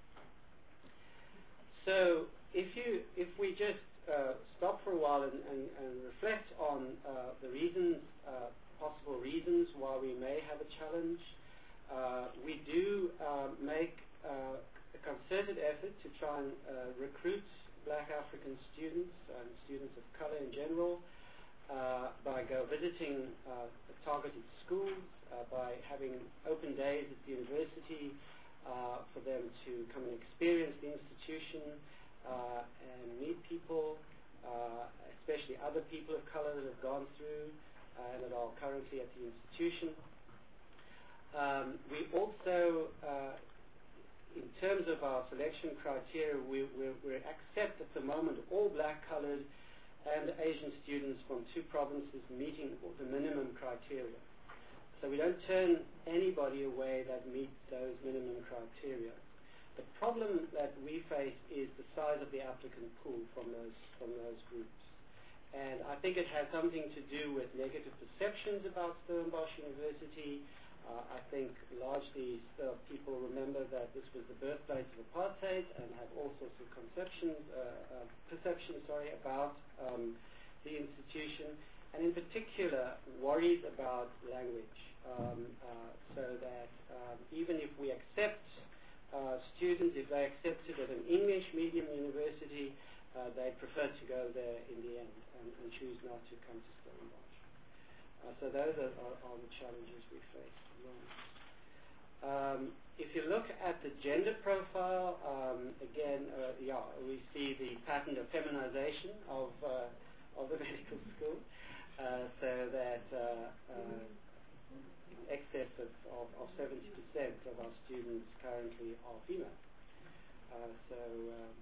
So if you if we just uh, stop for a while and, and, and reflect on uh, the reasons, uh, possible reasons why we may have a challenge, uh, we do uh, make uh, a concerted effort to try and uh, recruit black African students and students of color in general, Uh, by go visiting uh, targeted schools, uh, by having open days at the university uh, for them to come and experience the institution uh, and meet people, uh, especially other people of color that have gone through uh, and that are currently at the institution. Um, we also, uh, in terms of our selection criteria, we, we, we accept at the moment all black-colored and Asian students from two provinces meeting the minimum criteria. So we don't turn anybody away that meets those minimum criteria. The problem that we face is the size of the applicant pool from those, from those groups. And I think it has something to do with negative perceptions about Stellenbosch University. Uh, I think largely uh, people remember that this was the birthplace of apartheid and have all sorts of conceptions, uh, uh, perceptions, sorry, about um, the institution, and in particular worries about language. Um, uh, so that um, even if we accept uh, students, if they accept it at an English medium university, uh, they prefer to go there in the end and, and choose not to come to Stellenbosch. Uh, so those are, are, are the challenges we face. Um, if you look at the gender profile, um, again, uh, yeah, we see the pattern of feminization of uh, of the medical school, uh, so that uh, uh, in excess of, of, of seventy percent of our students currently are female. Uh, so, um,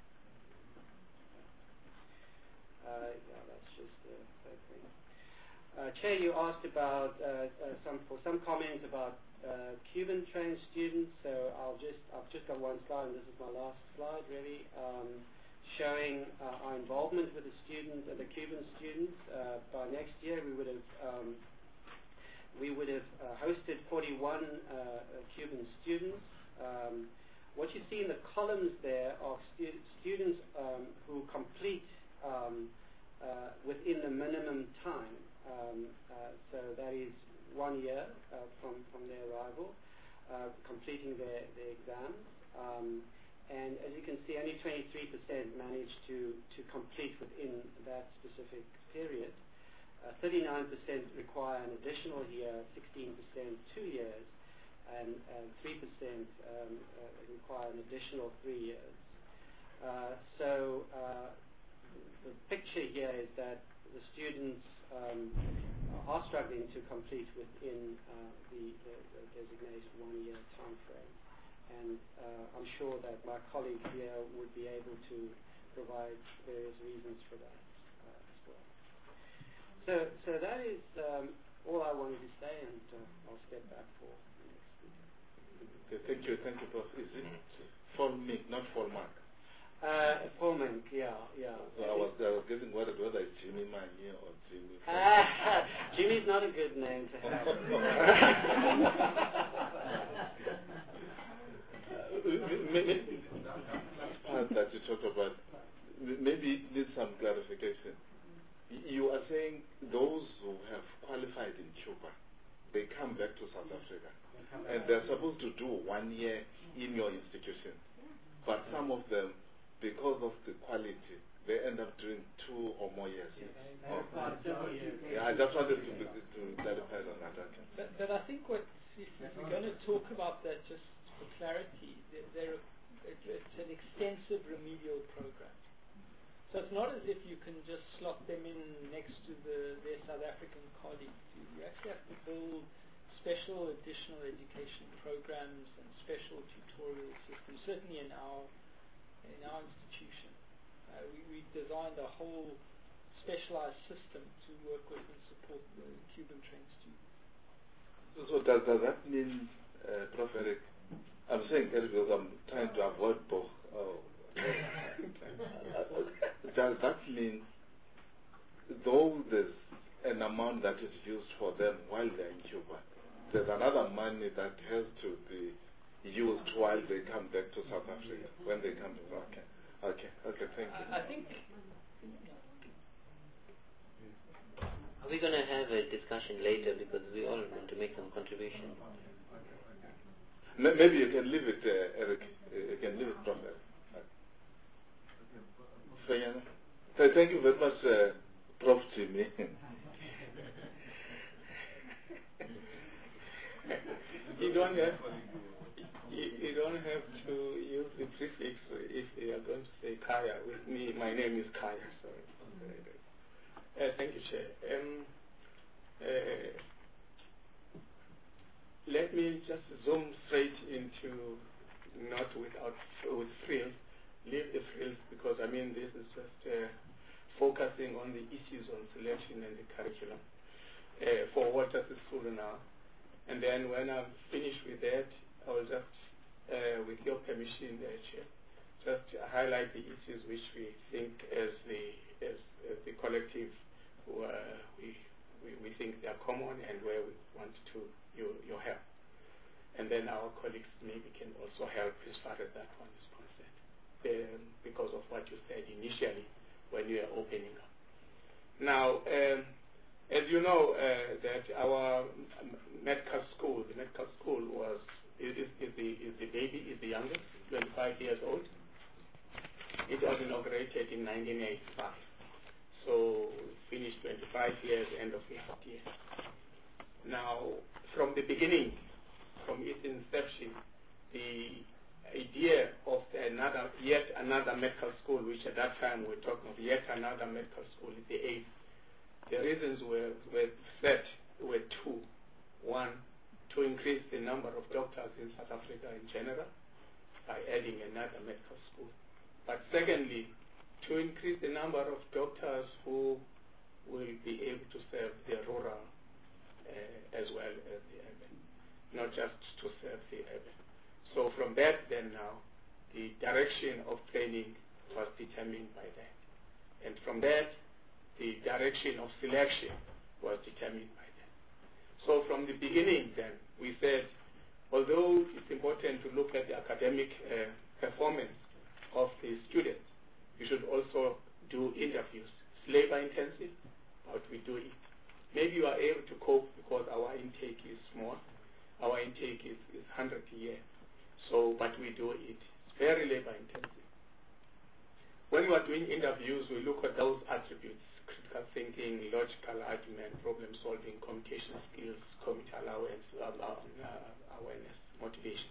uh, yeah, that's just the same thing. Uh, Chair, you asked about uh, uh, some for some comments about uh, Cuban trained students. So I'll just I've just got one slide, and this is my last slide, really, um, showing uh, our involvement with the student, uh, the Cuban students. Uh, by next year, we would have um, we would have uh, hosted forty-one uh, uh, Cuban students. Um, what you see in the columns there are stu students um, who complete um, uh, within the minimum time. Um, uh, so that is one year uh, from, from their arrival, uh, completing their, their exams. Um, and as you can see, only twenty-three percent managed to, to complete within that specific period. Uh, thirty-nine percent require an additional year, sixteen percent two years, and, and three percent um, uh, require an additional three years. Uh, so uh, the picture here is that the students Um, are struggling to complete within uh, the, the, the designated one-year time frame. And uh, I'm sure that my colleague here would be able to provide various reasons for that uh, as well. So, so that is um, all I wanted to say, and uh, I'll step back for the next speaker. Okay, thank you, thank you, Prof. Is it for me, not for Mark? Uh, Pullman, yeah, yeah. So I was, I was getting worried whether it's Jimmy Manye or Jimmy. Uh, Jimmy's not a good name to have. Maybe this part that you talked about, maybe it needs some clarification. You are saying those who have qualified in Cuba, they come back to South Africa, and they're supposed to do one year in your institution. But some them, because of the quality, they end up doing two or more years. Yeah, Oh. years. Yeah, I just wanted to, to clarify on that. Okay. But, but I think what, if we're going to talk about that just for clarity, there, there are, it, it's an extensive remedial program. So it's not as if you can just slot them in next to the, their South African colleagues. You, you actually have to build special additional education programs and special tutorial systems, certainly in our, in our institution. Uh, we, we designed a whole specialized system to work with and support the Cuban trained students. So, so does, does that mean, uh, Professor Eric, I'm saying Eric because I'm trying to avoid both. Oh, does that mean, though there's an amount that is used for them while they're in Cuba, there's another money that has to be used while they come back to South Africa, when they come to South Africa? Okay, okay, thank you. I, I think... Are we going to have a discussion later because we all want to make some contribution? Maybe you can leave it, uh, Eric. You can leave it, Professor. So, thank you very much, uh, Professor Jimmy. You don't have you, you don't have to use the prefix if you are going to say Kaya. With me, my name is Kaya. Sorry. Uh, thank you, Chair. Um, uh, let me just zoom straight into, not without with frills, leave the frills because I mean this is just uh, focusing on the issues on selection and the curriculum uh, for Walters School now. And then when I'm finished with that, I will just, uh, with your permission, uh, Chair, just highlight the issues which we think as the as, as the collective uh, we, we we think they are common and where we want to your your help. And then our colleagues maybe can also help as far as that one is concerned, um, because of what you said initially when you are opening up. Now. Um, As you know, uh, that our Metcalf school, the Metcalf school was is, is the is the baby, is the youngest, twenty-five years old. It was inaugurated in nineteen eighty-five, so finished twenty-five years, end of last year. Now, from the beginning, from its inception, the idea of another, yet another medical school, which at that time we were talking of yet another medical school, is the eighth. The reasons were, were set were two. One, to increase the number of doctors in South Africa in general by adding another medical school. But secondly, to increase the number of doctors who will be able to serve the rural uh, as well as the urban, not just to serve the urban. So from that then now, the direction of training was determined by that. And from that, the direction of selection was determined by that. So from the beginning then, we said, although it's important to look at the academic uh, performance of the students, you should also do interviews. It's labor intensive, but we do it. Maybe you are able to cope because our intake is small. Our intake is, is one hundred a year. So, but we do it. It's very labor intensive. When we are doing interviews, we look at those attributes: critical thinking, logical argument, problem solving, communication skills, community allowance, uh, uh, awareness, motivation.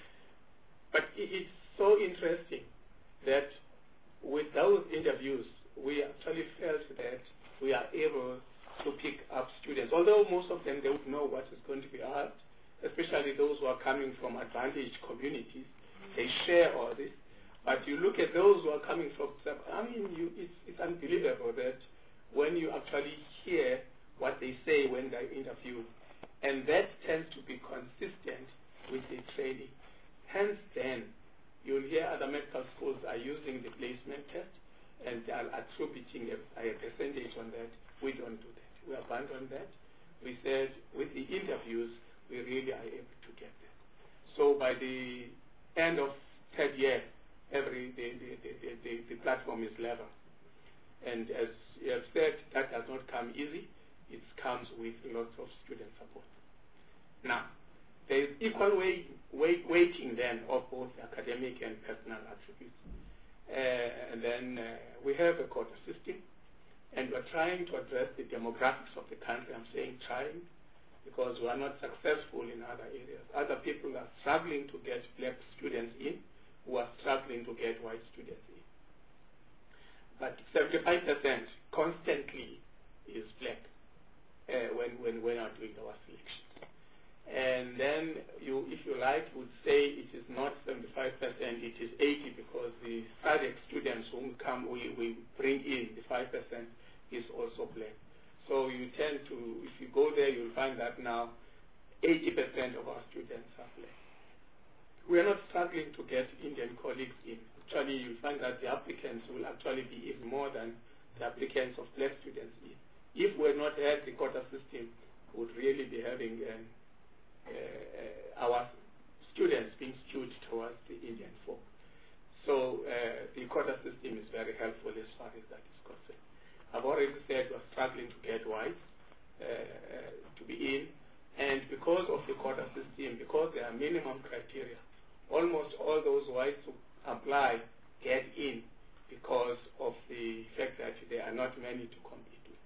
But it, it's so interesting that with those interviews, we actually felt that we are able to pick up students. Although most of them, they would know what is going to be asked, especially those who are coming from advantaged communities. They share all this. But you look at those who are coming from, I mean, you, it's, it's unbelievable that when you actually hear what they say when they're interviewed, and that tends to be consistent with the training. Hence then, you'll hear other medical schools are using the placement test and are attributing a, a percentage on that. We don't do that. We abandoned that. We said with the interviews, we really are able to get that. So by the end of third year, every the, the, the, the, the platform is level. And as you have said, that does not come easy. It comes with lots of student support. Now, there is equal weight, weight, weighting then of both academic and personal attributes. Uh, and then uh, we have a quota system, and we're trying to address the demographics of the country. I'm saying trying, because we are not successful in other areas. Other people are struggling to get black students in, who are struggling to get white students in. But seventy-five percent constantly is black uh, when, when we're not doing our selections. And then, you, if you like, would say it is not seventy-five percent, it is eighty, because the SADC students whom come, we, we bring in, the five percent is also black. So you tend to, if you go there, you'll find that now eighty percent of our students are black. We are not struggling to get Indian colleagues in. Actually, you find that the applicants will actually be even more than the applicants of black students in. If we had not had the quota system, we would really be having um, uh, our students being skewed towards the Indian folk. So uh, the quota system is very helpful as far as that is concerned. I've already said we're struggling to get whites uh, uh, to be in, and because of the quota system, because there are minimum criteria, almost all those whites who apply get in because of the fact that there are not many to compete with.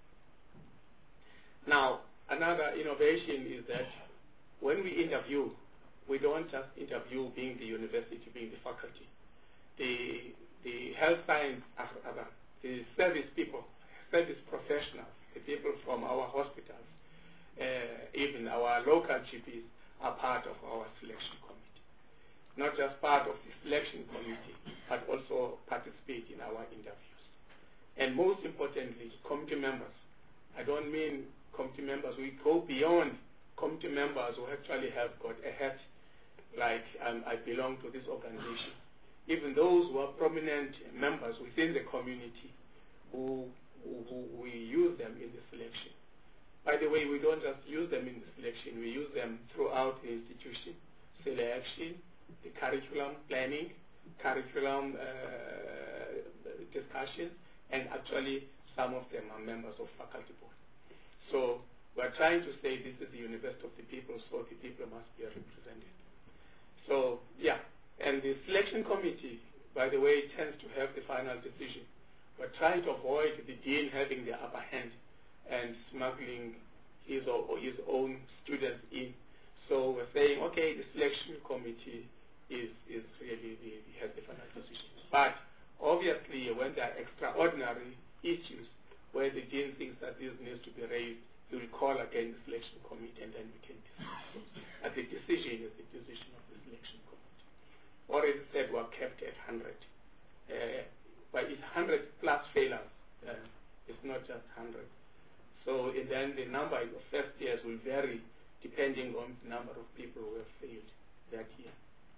Now, another innovation is that when we interview, we don't just interview being the university, being the faculty. The, the health science, uh, the service people, service professionals, the people from our hospitals, uh, even our local G Ps are part of our selection committee. Not just part of the selection committee, but also participate in our interviews. And most importantly, committee members. I don't mean committee members. We go beyond committee members who actually have got a hat, like um, I belong to this organization. Even those who are prominent members within the community, who, who, who we use them in the selection. By the way, we don't just use them in the selection, we use them throughout the institution. Selection, the curriculum planning, curriculum uh, discussion, and actually some of them are members of faculty board. So we're trying to say this is the university of the people, so the people must be represented. So yeah, and the selection committee, by the way, tends to have the final decision. We're trying to avoid the dean having the upper hand and smuggling his or his own students in. So we're saying, okay, the selection committee is, is really the, has the final decision. But obviously, when there are extraordinary issues where the dean thinks that this needs to be raised, he will call again the selection committee, and then we can discuss. And the decision is the decision of the selection committee. Already said we're kept at one hundred. Uh, but it's one hundred plus failures. Uh, it's not just one hundred. So and then the number of first years will vary depending on the number of people who have failed that year.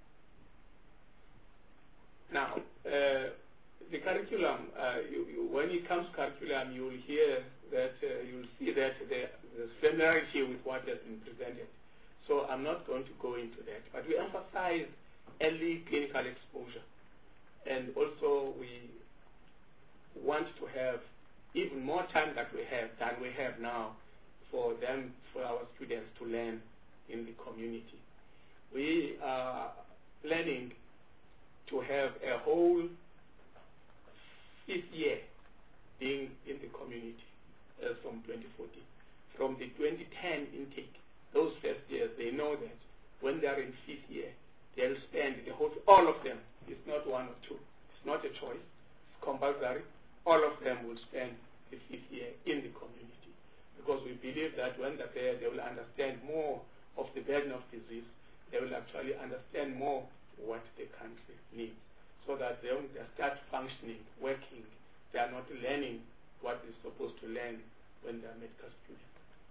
Now, uh, the curriculum, uh, you, you, when it comes to curriculum, you will hear that, uh, you will see that the, the familiarity with what has been presented. So I'm not going to go into that. But we emphasize early clinical exposure. And also we want to have even more time that we have than we have now for them, for our students to learn in the community. We are planning to have a whole fifth year being in the community as from twenty fourteen. From the twenty ten intake, those first years, they know that when they are in fifth year, they'll spend the whole, all of them. It's not one or two. It's not a choice. It's compulsory. All of them will spend the fifth year in the community, because we believe that when they're there, they will understand more of the burden of disease. They will actually understand more what the country needs, so that they, when they start functioning, working, they are not learning what they're supposed to learn when they are medical students.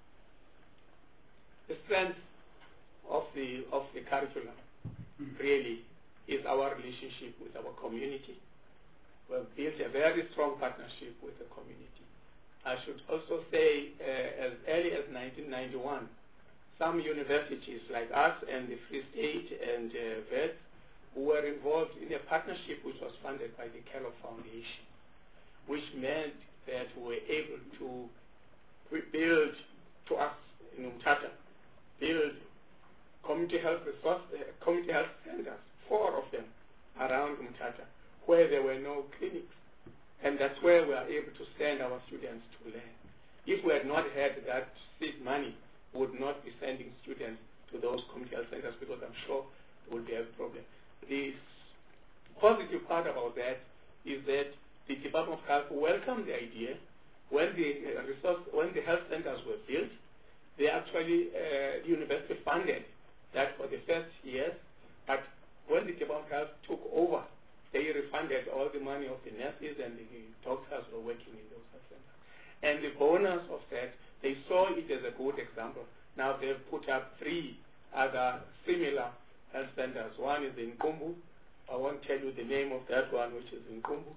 The strength of the of the curriculum really is our relationship with our community. We've built a very strong partnership with the community. I should also say, uh, as early as nineteen ninety-one, some universities like us and the Free State and uh, V E T were involved in a partnership which was funded by the Kellogg Foundation, which meant that we were able to build, to us in Umtata, build community health resource, uh, community health centers, four of them around Mthatha, where there were no clinics. And that's where we are able to send our students to learn. If we had not had that seed money, we would not be sending students to those community health centers, because I'm sure it would be a problem. The positive part about that is that the Department of Health welcomed the idea. When the uh, resource, when the health centers were built, they actually, uh, the university funded that for the first years, but when the Department of Health took over, they refunded all the money of the nurses and the doctors who were working in those health centers. And the bonus of that, they saw it as a good example. Now they've put up three other similar health centers. One is in Kumbu. I won't tell you the name of that one, which is in Kumbu.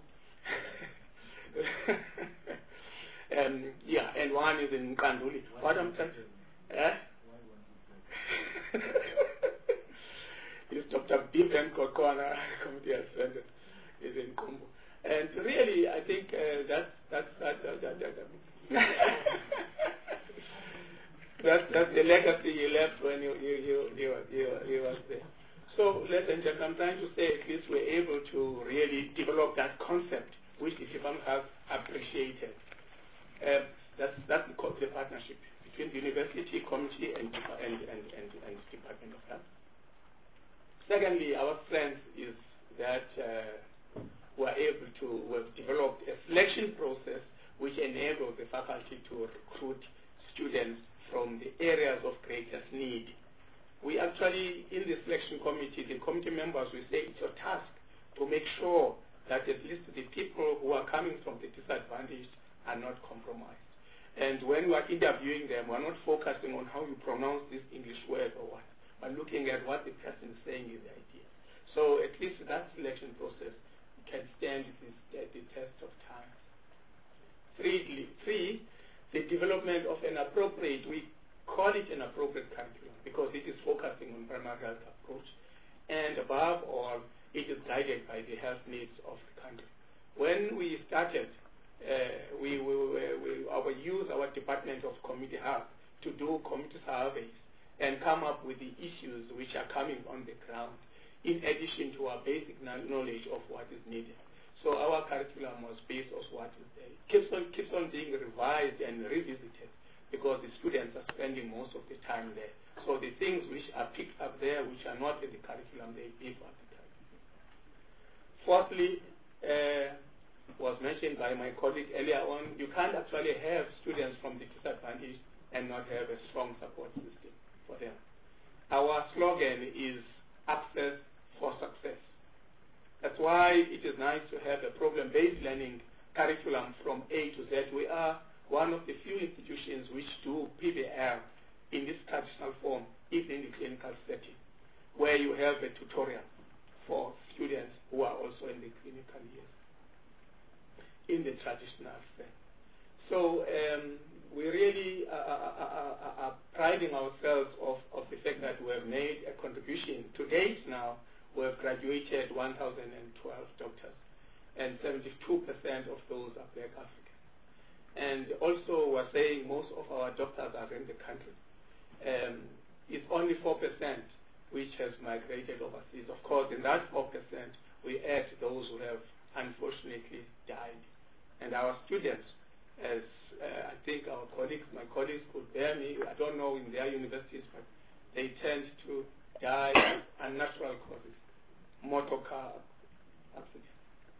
um, yeah, and one is in Kanduli. What I'm saying? Eh? It's Doctor Biven Kokona Community Health Center is in Kumbu. And really, I think uh, that's, that's, that, that, that, that, that's, that's the legacy you left when you, you, you, you, you, you was there. So, ladies and gentlemen, I'm trying to say at least we're able to really develop that concept, which the Department has appreciated. Uh, that's, that's the, the partnership between the university, community, and, and, and, and, and Department of Health. Secondly, our strength is that uh, we're able to, we've developed a selection process which enables the faculty to recruit students from the areas of greatest need. We actually, in the selection committee, the committee members, we say it's your task to make sure that at least the people who are coming from the disadvantaged are not compromised. And when we are interviewing them, we're not focusing on how you pronounce this English word or what, but looking at what the person is saying is the idea. So at least that selection process can stand this, uh, the test of time. Three, three, the development of an appropriate, we call it an appropriate curriculum because it is focusing on primary health approach. And above all, it is guided by the health needs of the country. When we started, uh, we, we, we, we our use our Department of Community Health to do community surveys and come up with the issues which are coming on the ground, in addition to our basic knowledge of what is needed. So our curriculum was based on what is there. It keeps on, keeps on being revised and revisited because the students are spending most of the time there. So the things which are picked up there, which are not in the curriculum, they beef up the curriculum. Fourthly, uh, was mentioned by my colleague earlier on, you can't actually have students from the disadvantaged and not have a strong support system for them. Our slogan is access for success. That's why it is nice to have a problem-based learning curriculum from A to Z. We are one of the few institutions which do P B L in this traditional form, even in the clinical setting, where you have a tutorial for students who are also in the clinical years, in the traditional sense. So um, we really are, are, are, are priding ourselves of, of the fact that we have made a contribution. To date now, we have graduated one thousand twelve doctors, and seventy-two percent of those are Black African. And also we're saying most of our doctors are in the country. Um, it's only four percent which has migrated overseas. Of course, in that four percent, we add those who have unfortunately died. And our students, as uh, I think our colleagues, my colleagues could bear me, I don't know in their universities, but they tend to die of unnatural causes, motor car accidents.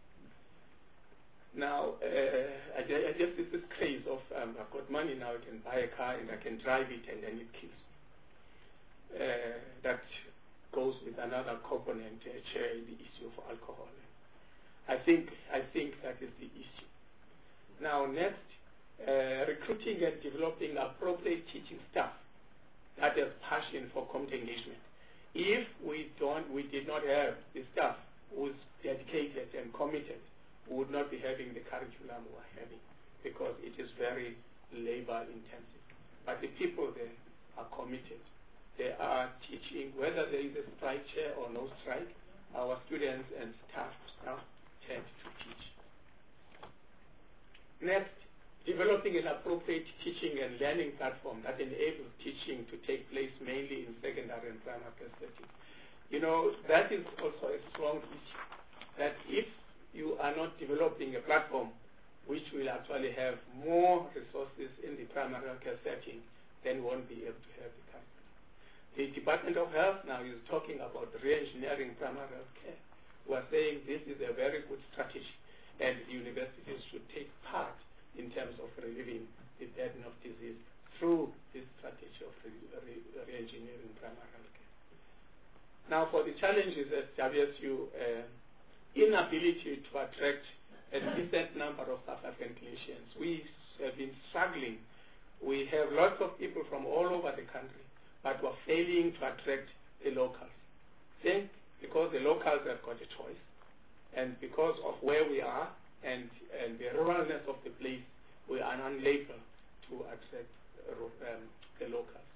Now, uh, I, I just it's this craze of um, I've got money now, I can buy a car and I can drive it and then it kills. Uh, that goes with another component, uh, share the issue of alcohol. I think I think that is the issue. Now, next, uh, recruiting and developing appropriate teaching staff that has passion for community engagement. If we don't, we did not have the staff who is dedicated and committed, we would not be having the curriculum we are having because it is very labor intensive. But the people there are committed. They are teaching, whether there is a strike chair or no strike, our students and staff, staff tend to teach. Next, develop developing an appropriate teaching and learning platform that enables teaching to take place mainly in secondary and primary care settings. You know, that is also a strong issue, that if you are not developing a platform which will actually have more resources in the primary care setting, then won't be able to have the company. The Department of Health now is talking about re-engineering primary health care. We are saying this is a very good strategy, and the universities should take part in terms of relieving the burden of disease through this strategy of re-engineering primary health care. Now, for the challenges at W S U, uh, inability to attract a decent number of South African clinicians. We have been struggling. We have lots of people from all over the country, but we're failing to attract the locals. Think because the locals have got a choice, and because of where we are and, and the ruralness of the place, we are unable to attract um, the locals.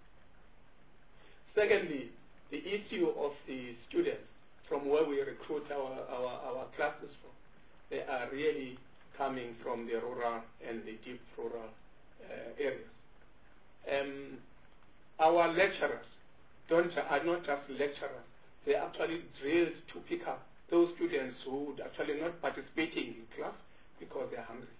Secondly, the issue of the students from where we recruit our, our, our classes from, they are really coming from the rural and the deep rural uh, areas. Um, our lecturers don't, are not just lecturers. They actually drilled to pick up those students who would actually not participating in class because they're hungry.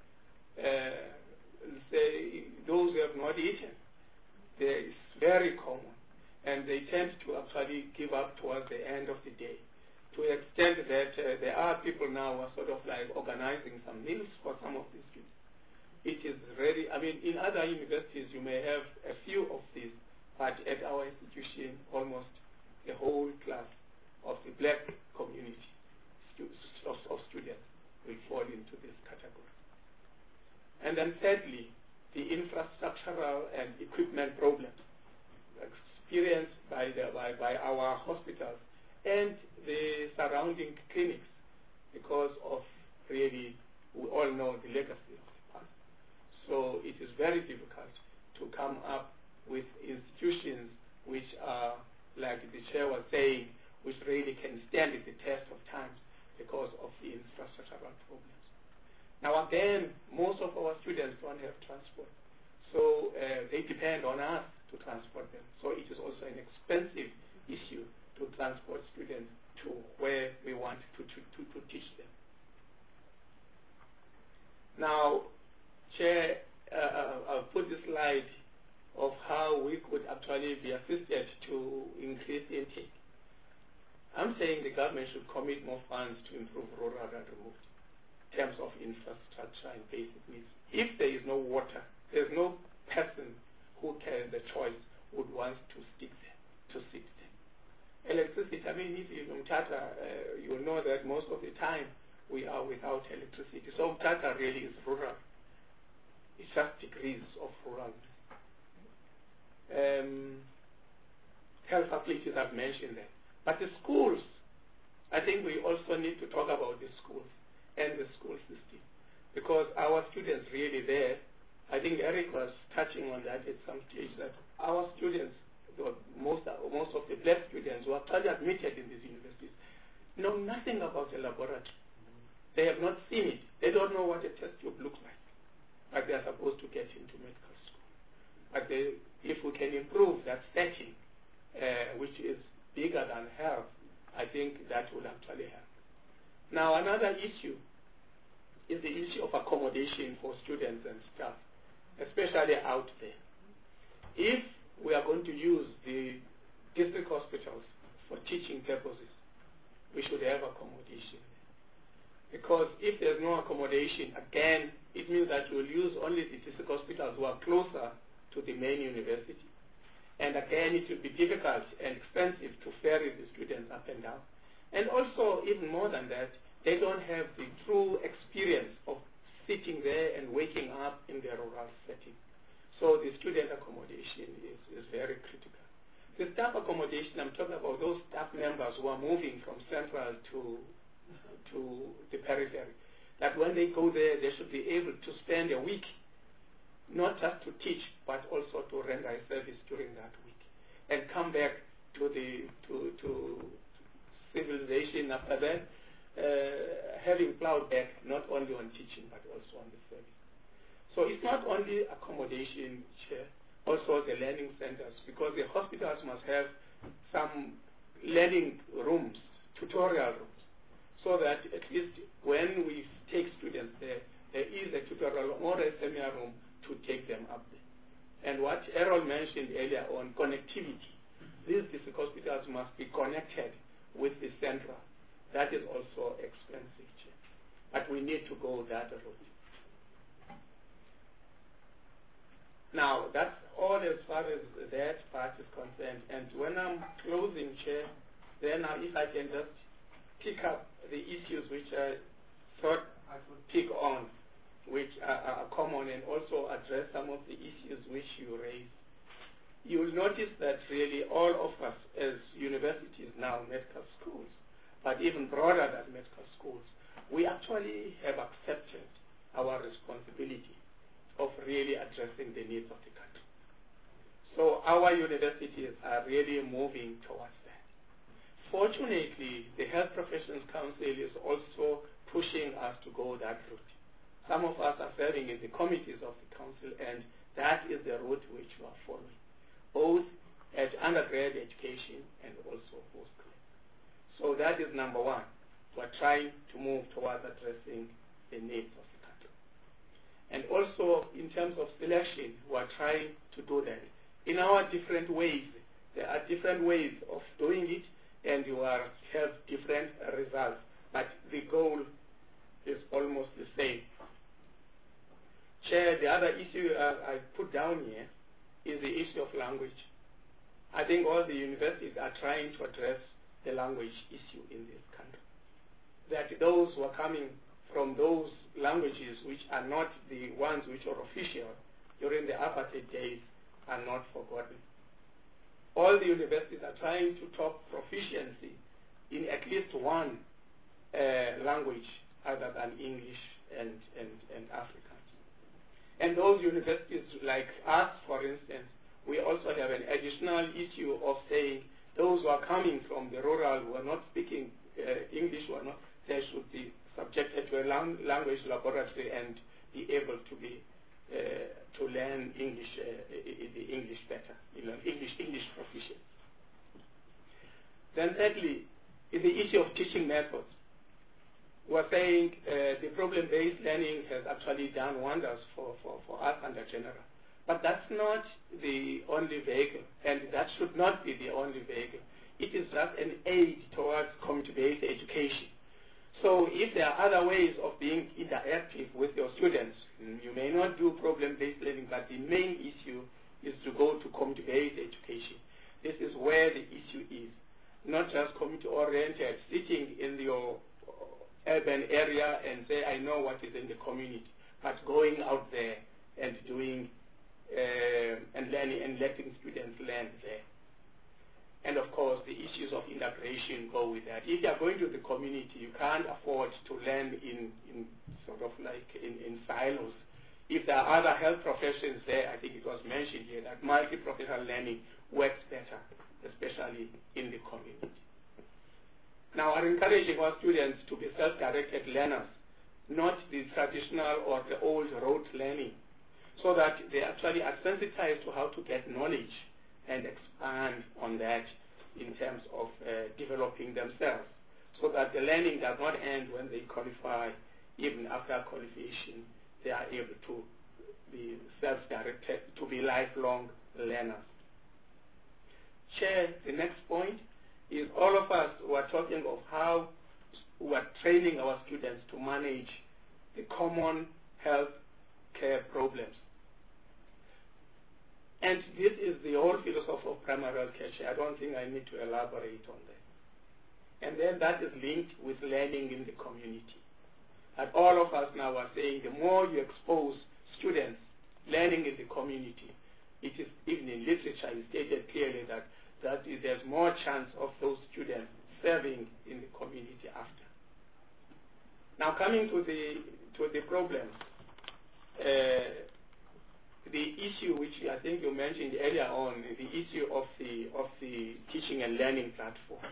Uh, say those who have not eaten, there is very common, and they tend to actually give up towards the end of the day, to the extent that uh, there are people now who are sort of like organizing some meals for some of these students. It is really, I mean, in other universities you may have a few of these, but at our institution, almost the whole class of the black community of, of students will fall into this category. And then thirdly, the infrastructural and equipment problems experienced by, the, by, by our hospitals and the surrounding clinics because of really, we all know the legacy of the past. So it is very difficult to come up with institutions which are, like the chair was saying, which really can stand the test of time because of the infrastructural problems. Now again, most of our students don't have transport, so uh, they depend on us to transport them. So it is also an expensive issue to transport students to where we want to, to, to, to teach them. Now, Chair, uh, I'll put this slide of how we could actually be assisted to increase intake. I'm saying the government should commit more funds to improve rural and remote in terms of infrastructure and basic needs. If there is no water, there's no person who can, the choice, would want to stick there, to sit there. Electricity, I mean, if you're in Mthatha, uh, you know that most of the time we are without electricity. So Mthatha really is rural. It's just degrees of ruralness. Um, health facilities, I've mentioned that. But the schools, I think we also need to talk about the schools and the school system, because our students really there, I think Eric was touching on that at some stage, that our students, most, most of the black students who are actually admitted in these universities, know nothing about the laboratory. They have not seen it. They don't know what a test tube looks like, but they are supposed to get into medical school. But they, if we can improve that setting, uh, which is bigger than health, I think that will actually help. Now, another issue is the issue of accommodation for students and staff, especially out there. If we are going to use the district hospitals for teaching purposes, we should have accommodation. Because if there's no accommodation, again, it means that we'll use only the district hospitals who are closer to the main university. And again, it will be difficult and expensive to ferry the students up and down. And also, even more than that, they don't have the true experience of sitting there and waking up in their rural setting. So the student accommodation is, is very critical. The staff accommodation, I'm talking about those staff members who are moving from central to, to the periphery, that when they go there, they should be able to spend a week not just to teach, but also to render a service during that week, and come back to the to, to civilization after that, uh, having plowed back not only on teaching but also on the service. So it's not only accommodation, Chair, also the learning centers, because the hospitals must have some learning rooms, tutorial rooms, so that at least when we take students there, there is a tutorial or a seminar room to take them up there. And what Errol mentioned earlier on, connectivity. These district hospitals must be connected with the central. That is also expensive, Chair. But we need to go that route. Now, that's all as far as that part is concerned. And when I'm closing, Chair, then uh, if I can just pick up the issues which I thought I could pick on, which are, are common, and also address some of the issues which you raised. You will notice that really all of us as universities now, medical schools, but even broader than medical schools, we actually have accepted our responsibility of really addressing the needs of the country. So our universities are really moving towards that. Fortunately, the Health Professions Council is also pushing us to go that route. Some of us are serving in the committees of the council, and that is the route which we are following, both at undergrad education and also postgrad. So that is number one. We're trying to move towards addressing the needs of the country. And also, in terms of selection, we're trying to do that in our different ways. There are different ways of doing it, and you are, have different results, but the goal is almost the same. Chair, the other issue uh, I put down here is the issue of language. I think all the universities are trying to address the language issue in this country. That those who are coming from those languages which are not the ones which are official during the apartheid days are not forgotten. All the universities are trying to talk proficiency in at least one uh, language other than English and, and, and Afrikaans. And those universities like us, for instance, we also have an additional issue of saying those who are coming from the rural who are not speaking uh, English, who are not, they should be subjected to a lang language laboratory and be able to be uh, to learn English, uh, the English better, you know, English English proficient. Then thirdly, is the issue of teaching methods. We're saying uh, the problem-based learning has actually done wonders for, for, for us under general. But that's not the only vehicle, and that should not be the only vehicle. It is just an aid towards community-based education. So if there are other ways of being interactive with your students, you may not do problem-based learning, but the main issue is to go to community-based education. This is where the issue is, not just community-oriented, sitting in your urban area and say, I know what is in the community, but going out there and doing uh, and learning and letting students learn there. And of course, the issues of integration go with that. If you are going to the community, you can't afford to learn in, in sort of like in, in silos. If there are other health professions there, I think it was mentioned here that multi-professional learning works better, especially in the community. Now, we're encouraging our students to be self-directed learners, not the traditional or the old rote learning, so that they actually are sensitized to how to get knowledge and expand on that in terms of uh, developing themselves, so that the learning does not end when they qualify. Even after qualification, they are able to be self-directed, to be lifelong learners. Chair, the next point is all of us who are talking of how we are training our students to manage the common health care problems. And this is the whole philosophy of primary health care. I don't think I need to elaborate on that. And then that is linked with learning in the community. And all of us now are saying the more you expose students learning in the community, it is, even in literature, is stated clearly that that is, there's more chance of those students serving in the community after. Now, coming to the to the problems, uh, the issue which I think you mentioned earlier on, the issue of the of the teaching and learning platform.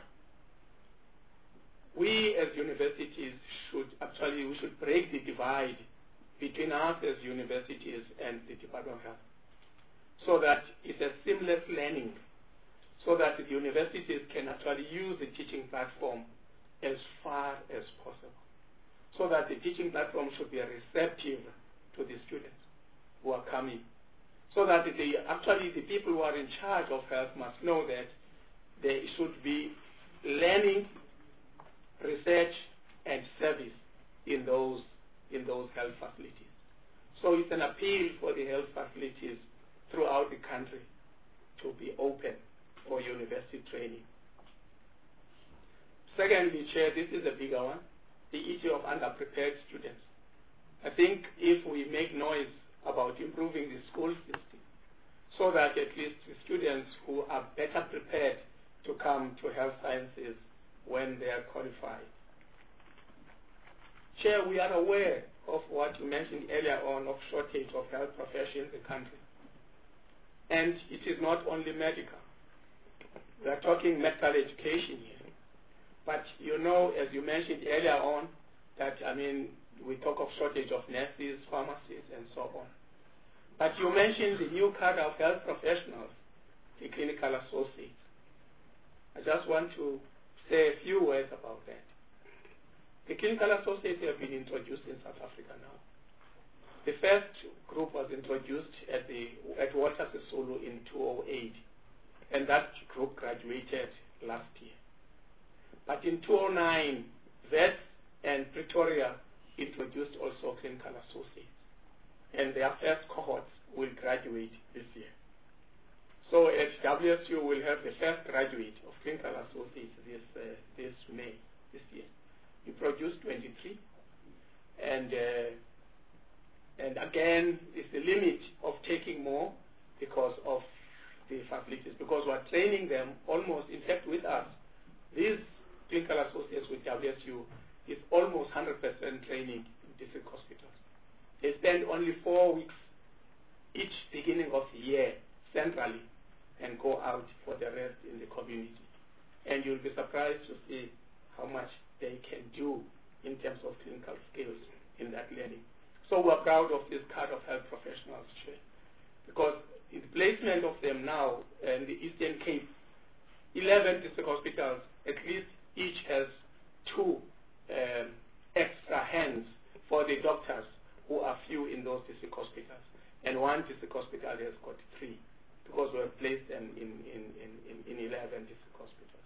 We as universities should actually we should break the divide between us as universities and the Department of Health, so that it's a seamless learning, so that the universities can actually use the teaching platform as far as possible, so that the teaching platform should be receptive to the students who are coming, so that they, actually the people who are in charge of health must know that there should be learning, research, and service in those in those health facilities. So it's an appeal for the health facilities throughout the country to be open for university training. Secondly, Chair, this is a bigger one, the issue of underprepared students. I think if we make noise about improving the school system so that at least the students who are better prepared to come to health sciences when they are qualified. Chair, we are aware of what you mentioned earlier on of shortage of health professions in the country. And it is not only medical. We are talking medical education here. But you know, as you mentioned earlier on, that, I mean, we talk of shortage of nurses, pharmacists, and so on. But you mentioned the new cadre of health professionals, the clinical associates. I just want to say a few words about that. The clinical associates have been introduced in South Africa now. The first group was introduced at the at Walter Sisulu in two thousand eight, and that group graduated last year. But in two thousand nine, Wits and Pretoria introduced also clinical associates, and their first cohorts will graduate this year. So at W S U, we'll have the first graduate of clinical associates this uh, this May, this year. We produced twenty-three, and uh, and again, it's the limit of taking more because of the facilities, because we're training them almost, in fact, with us. These clinical associates with W S U is almost one hundred percent training in district hospitals. They spend only four weeks each beginning of the year centrally and go out for the rest in the community. And you'll be surprised to see how much they can do in terms of clinical skills in that learning. So we're proud of this card of health professionals, because in the placement of them now in the Eastern Cape, eleven district hospitals, at least each has two um, extra hands for the doctors who are few in those district hospitals. And one district hospital has got three, because we have placed them in, in, in, in, in eleven district hospitals.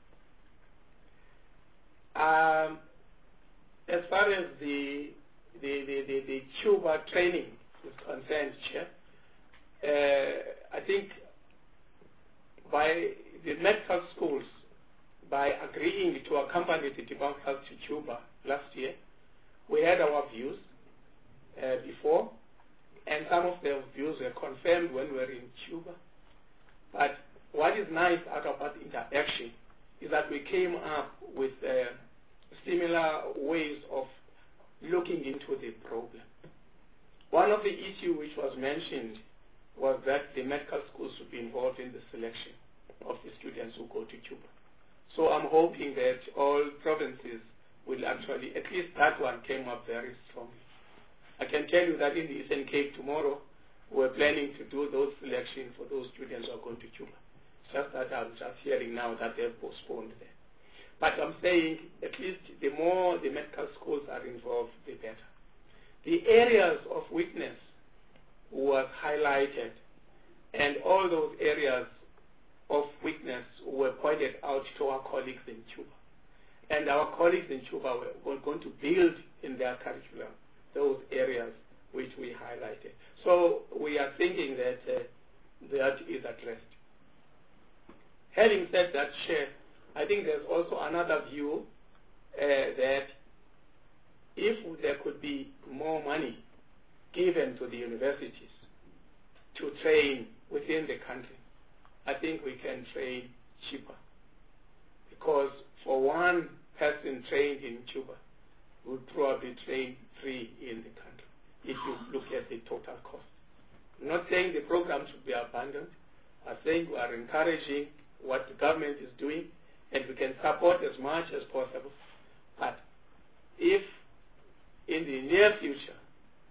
Um, as far as the the, the, the, the Cuba training is concerned, Chair, uh, I think by the medical schools, by agreeing to accompany the Department of Health to Cuba last year, we had our views uh, before, and some of their views were confirmed when we were in Cuba. But what is nice out of that interaction is that we came up with uh, similar ways of looking into the problem. One of the issues which was mentioned was that the medical schools should be involved in the selection of the students who go to Cuba. So I'm hoping that all provinces will actually, at least that one came up very strongly. I can tell you that in the Eastern Cape tomorrow, we're planning to do those selections for those students who are going to Cuba. Just that I'm just hearing now that they've postponed that. But I'm saying at least the more the medical schools are involved, the better. The areas of weakness was highlighted, and all those areas of weakness were pointed out to our colleagues in Cuba. And our colleagues in Cuba were going to build in their curriculum those areas which we highlighted. So we are thinking that uh, that is addressed. Having said that, Chair, I think there's also another view uh, that if there could be more money given to the universities to train within the country, I think we can train cheaper. Because for one person trained in Cuba, we would probably train three in the country if you look at the total cost. I'm not saying the program should be abandoned. I'm saying we are encouraging what the government is doing, and we can support as much as possible. But if in the near future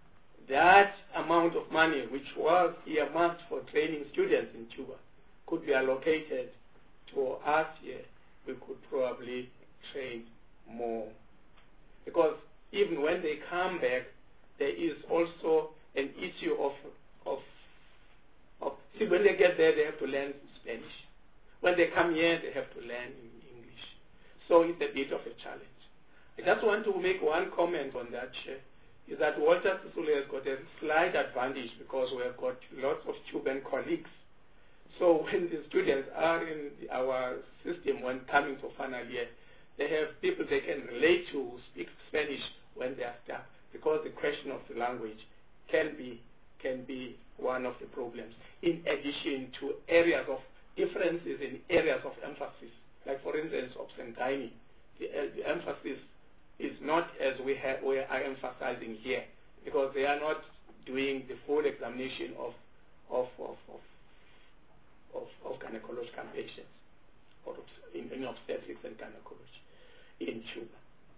that amount of money which was earmarked for training students in Cuba could be allocated to us here, we could probably train more. Because even when they come back, there is also an issue of, of, of see, when they get there, they have to learn Spanish. When they come here, they have to learn English. So it's a bit of a challenge. I just want to make one comment on that, Chair, is that Walter Sisulu has got a slight advantage because we have got lots of Cuban colleagues. So when the students are in our system when coming to final year, they have people they can relate to who speak Spanish when they are stuck, because the question of the language can be can be one of the problems, in addition to areas of differences in areas of emphasis. Like for instance, of Senkaini, the, uh, the emphasis is not as we, have, we are emphasizing here, because they are not doing the full examination of of of, of Of, of gynecological patients, or in, in obstetrics and gynecology in Cuba.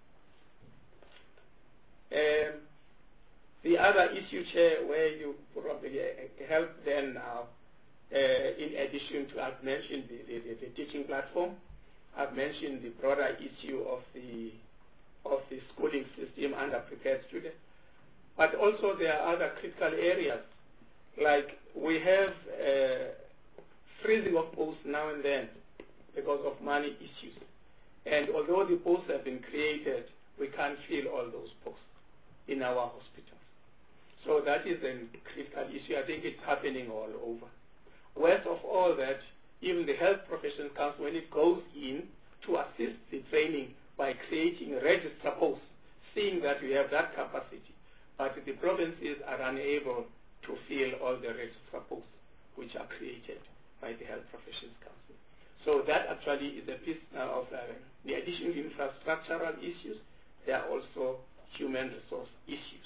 Um, the other issue, Chair, where you probably help then now, uh, in addition to, I've mentioned the, the, the, the teaching platform, I've mentioned the broader issue of the of the schooling system underprepared students, but also there are other critical areas, like we have uh, freezing of posts now and then because of money issues. And although the posts have been created, we can't fill all those posts in our hospitals. So that is a critical issue. I think it's happening all over. Worst of all that, even the Health Professions Council, when it goes in to assist the training by creating register posts, seeing that we have that capacity, but the provinces are unable to fill all the register posts which are created by the Health Professions Council. So that actually is a piece now of uh, the additional infrastructural issues. There are also human resource issues.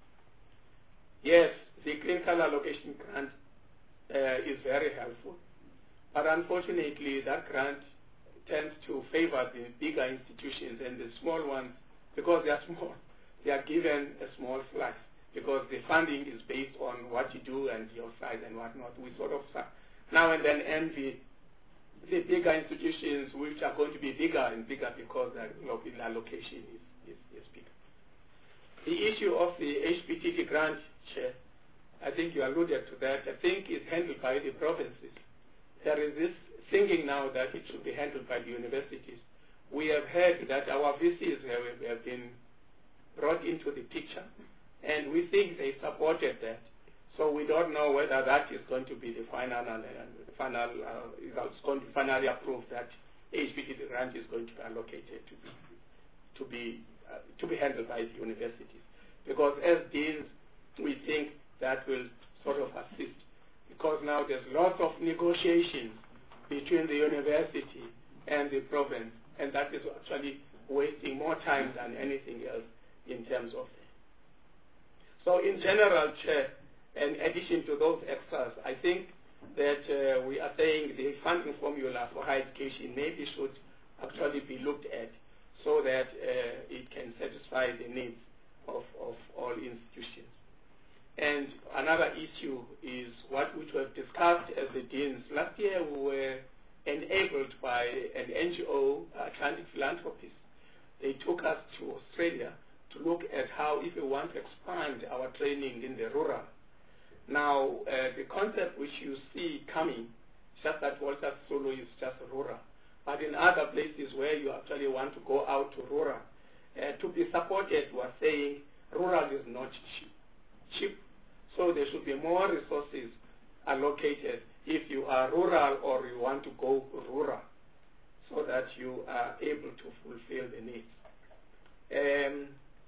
Yes, the clinical allocation grant uh, is very helpful, but unfortunately that grant tends to favor the bigger institutions, and the small ones, because they are small, they are given a small slice, because the funding is based on what you do and your size and whatnot. We sort of now and then envy the bigger institutions which are going to be bigger and bigger because the allocation is, is, is bigger. The issue of the H P T T grant, Chair, I think you alluded to that. I think it's handled by the provinces. There is this thinking now that it should be handled by the universities. We have heard that our V Cs have, have been brought into the picture, and we think they supported that. So we don't know whether that is going to be the final, uh, final uh, it's going to be finally approved that H P T T grant is going to be allocated to be to be uh, to be handled by the universities. Because as deans, we think that will sort of assist. Because now there's lots of negotiations between the university and the province, and that is actually wasting more time than anything else in terms of that. So in general, Chair, in addition to those extras, I think that uh, we are saying the funding formula for higher education maybe should actually be looked at so that uh, it can satisfy the needs of, of all institutions. And another issue is what we have discussed as the deans. Last year we were enabled by an N G O, Atlantic Philanthropies. They took us to Australia to look at how, if we want to expand our training in the rural. Now, uh, the concept which you see coming, just that Walter Sisulu is just rural. But in other places where you actually want to go out to rural, uh, to be supported, we are saying rural is not cheap. cheap. So there should be more resources allocated if you are rural or you want to go rural, so that you are able to fulfill the needs. Um,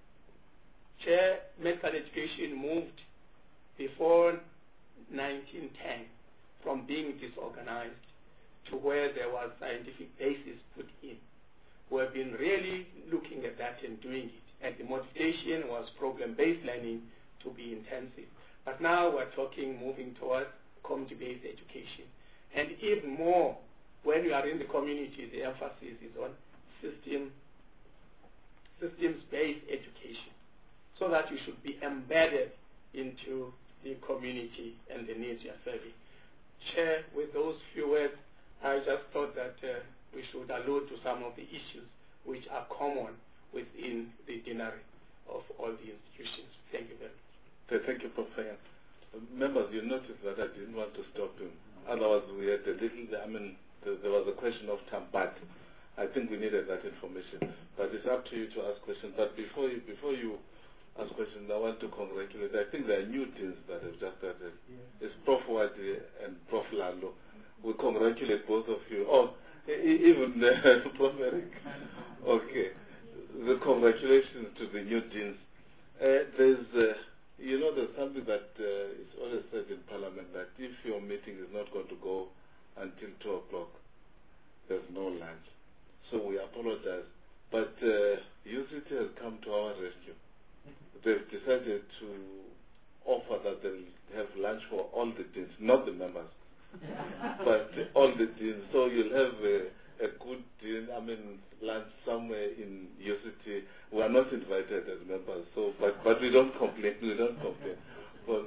Chair, medical education moved before nineteen ten from being disorganized to where there was scientific basis put in. We have been really looking at that and doing it. And the motivation was problem-based learning to be intensive. But now we're talking moving towards community-based education. And even more, when you are in the community, the emphasis is on system, systems-based education, so that you should be embedded into the community and the needs you are serving. Chair, with those few words, I just thought that uh, we should allude to some of the issues which are common within the deanery of all the institutions. Thank you very much. Thank you, Professor. Members, you noticed that I didn't want to stop him. Otherwise, we had a little, I mean, th there was a question of time, but I think we needed that information. But it's up to you to ask questions. But before you, before you ask questions, I want to congratulate. I think there are new teams that have just started. Yeah. It's Professor Wadi and Professor Lalo. We congratulate both of you. Oh, e even uh, Professor Eric. Okay. The congratulations to the new deans. Uh, there's, uh, you know, there's something that uh, is always said in Parliament that if your meeting is not going to go until two o'clock, there's no lunch. So we apologize. But uh, U C T has come to our rescue. They've decided to offer that they'll have lunch for all the deans, not the members, but all the deans. So you'll have a, a good dean, I mean, lunch somewhere in U C T. We are not invited as members, so but but we don't complain. We don't complain. But,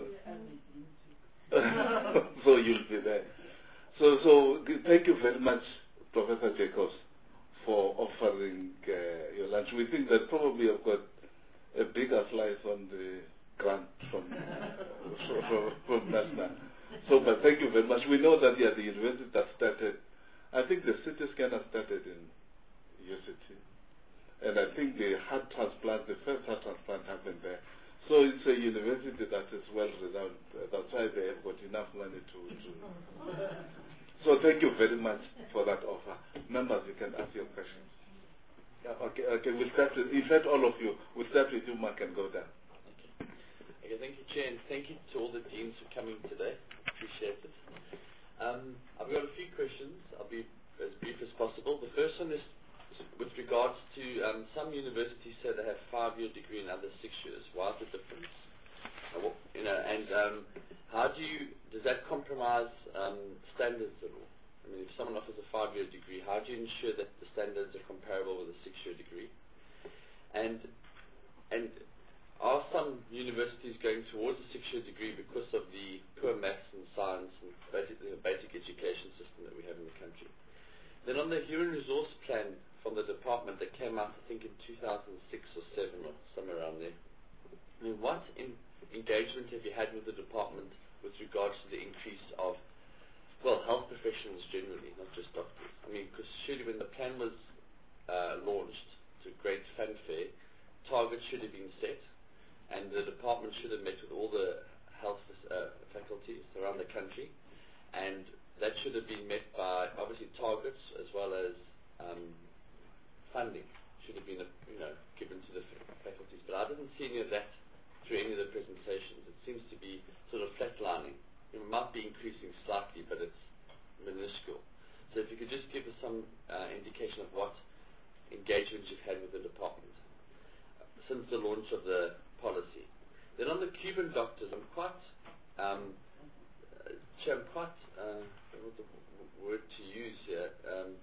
so you'll be there. So so thank you very much, Professor Jacobs, for offering uh, your lunch. We think that probably you've got a bigger slice on the grant from from, from National. So, but thank you very much. We know that yeah, the university that started, I think the C T scanner started in U C T, and I think the heart transplant, the first heart transplant happened there. So it's a university that is well renowned. That's why they have got enough money to. to so thank you very much for that offer. Members, you can ask your questions. Yeah, okay, okay, we'll start with, in fact, all of you, we'll start with you, Mark, and go down. Okay. Okay, thank you, Chair, and thank you to all the deans for coming today. Appreciate it. Um, I've got a few questions. I'll be as brief as possible. The first one is with regards to um, some universities say they have five-year degree and others six years. Why is the difference? Uh, well, you know, and um, how do you, does that compromise um, standards at all? I mean, if someone offers a five-year degree, how do you ensure that the standards are comparable with a six-year degree? And and are some universities going towards a six-year degree because of the poor maths and science and basically the basic education system that we have in the country? Then on the human resource plan from the department that came out, I think in two thousand six or seven or somewhere around there, I mean, what in engagement have you had with the department with regards to the increase of well, health professionals generally, not just doctors. I mean, because surely when the plan was uh, launched to great fanfare, targets should have been set, and the department should have met with all the health uh, faculties around the country, and that should have been met by obviously targets as well as um, funding should have been you know given to the faculties. But I didn't see any of that through any of the presentations. It seems to be sort of flatlining. It might be increasing slightly, but it's minuscule. So if you could just give us some uh, indication of what engagements you've had with the department uh, since the launch of the policy. Then on the Cuban doctors, I'm quite, um, uh, I'm quite, uh, I don't know what the word to use here, um,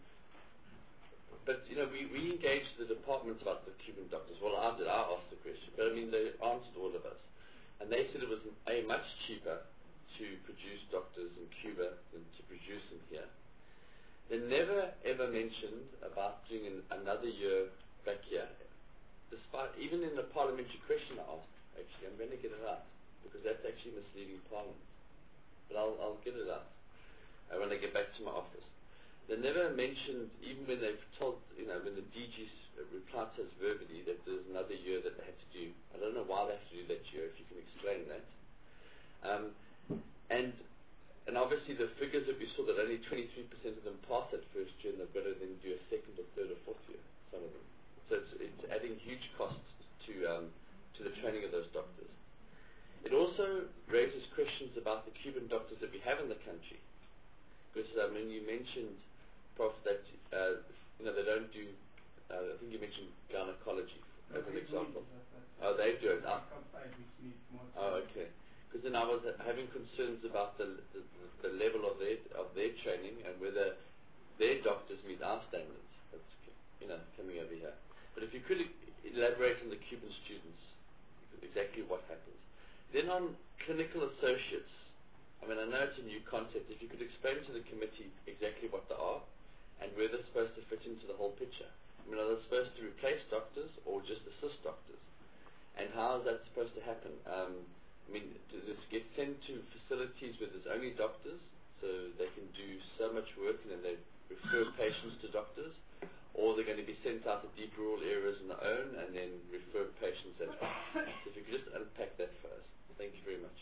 but you know, we, we engaged the department about the Cuban doctors. Well, I did, I asked the question, but I mean, they answered all of us. And they said it was a much cheaper to produce doctors in Cuba than to produce them here. They never ever mentioned about doing an, another year back here. Despite, even in the parliamentary question I asked, actually, I'm going to get it out, because that's actually misleading Parliament. But I'll, I'll get it out uh, when I get back to my office. They never mentioned, even when they've told, you know, when the D G replied to us verbally that there's another year that they had to do. I don't know why they have to do that year, if you can explain that. Um, And and obviously the figures that we saw that only twenty-three percent of them pass that first year, and they've got to then do a second or third or fourth year, some of them. So it's, it's adding huge costs to um, to the training of those doctors. It also raises questions about the Cuban doctors that we have in the country. Because I mean, you mentioned, Prof, that uh, you know they don't do. Uh, I think you mentioned gynecology as an example. Oh, they do it. Ah. Oh, okay. Because then I was having concerns about the, the the level of their of their training and whether their doctors meet our standards. That's you know coming over here. But if you could elaborate on the Cuban students, exactly what happens. Then on clinical associates, I mean, I know it's a new concept. If you could explain to the committee exactly what they are and where they're supposed to fit into the whole picture. I mean, are they supposed to replace doctors or just assist doctors? And how is that supposed to happen? Um, I mean, does this get sent to facilities where there's only doctors, so they can do so much work and then they refer patients to doctors? Or they're going to be sent out to deep rural areas on their own and then refer patients as well? So if you could just unpack that for us. Thank you very much.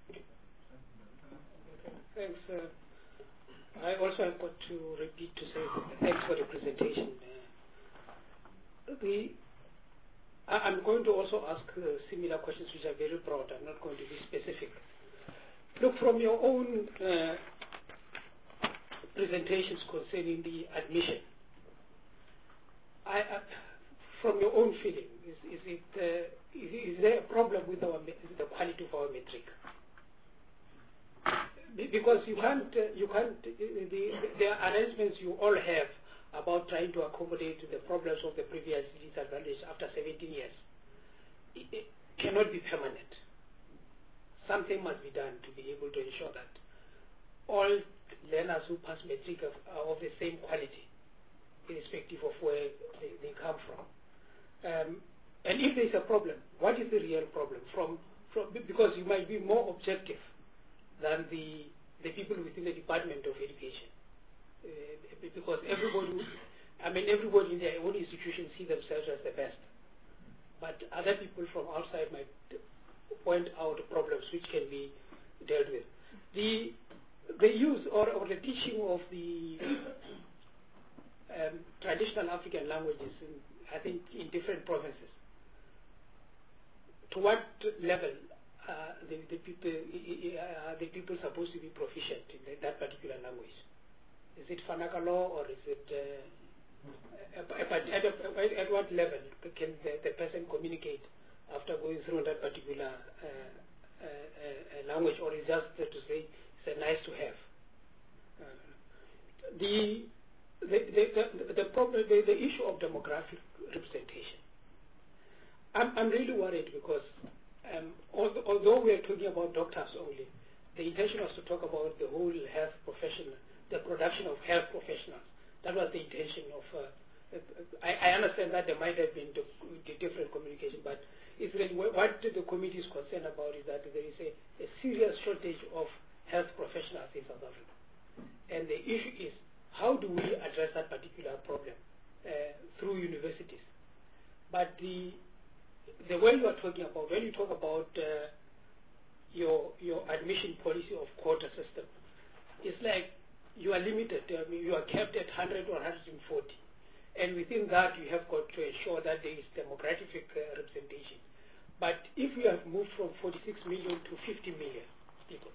Thanks. Uh, I also have got to repeat to say thanks for the presentation. Uh, the, I, I'm going to also ask uh, similar questions which are very broad. I'm not going to be specific. Look, from your own uh, presentations concerning the admission, I, uh, from your own feeling, is, is, it, uh, is, is there a problem with our, the quality of our metric? Because you can't, uh, you can't, uh, the, the arrangements you all have about trying to accommodate the problems of the previous disadvantage after seventeen years, it, it cannot be permanent. Something must be done to be able to ensure that all learners who pass metric are of the same quality, irrespective of where they, they come from. Um, and if there's a problem, what is the real problem? From, from because you might be more objective than the, the people within the Department of Education. Uh, because everybody, I mean, everybody in their own institution see themselves as the best. But other people from outside might point out problems which can be dealt with. The, the use or, or the teaching of the um, traditional African languages, in, I think, in different provinces. To what level Uh, the, the people uh, the people supposed to be proficient in the, that particular language? Is it Fanakalo or is it uh, at, at, at, at what level can the, the person communicate after going through that particular uh, uh, uh, language, or is just to say it's a nice to have? Uh, the the the the, the problem the, the issue of demographic representation. I'm I'm really worried because. Um, although, although we are talking about doctors only, the intention was to talk about the whole health professional, the production of health professionals. That was the intention of. Uh, I, I understand that there might have been the, the different communication, but it's really what the committee is concerned about is that there is a, a serious shortage of health professionals in South Africa, and the issue is how do we address that particular problem uh, through universities. But the The way you are talking about, when you talk about uh, your your admission policy of quota system, it's like you are limited. I mean, you are kept at one hundred or one hundred forty, and within that you have got to ensure that there is demographic uh, representation. But if we have moved from forty-six million to fifty million people,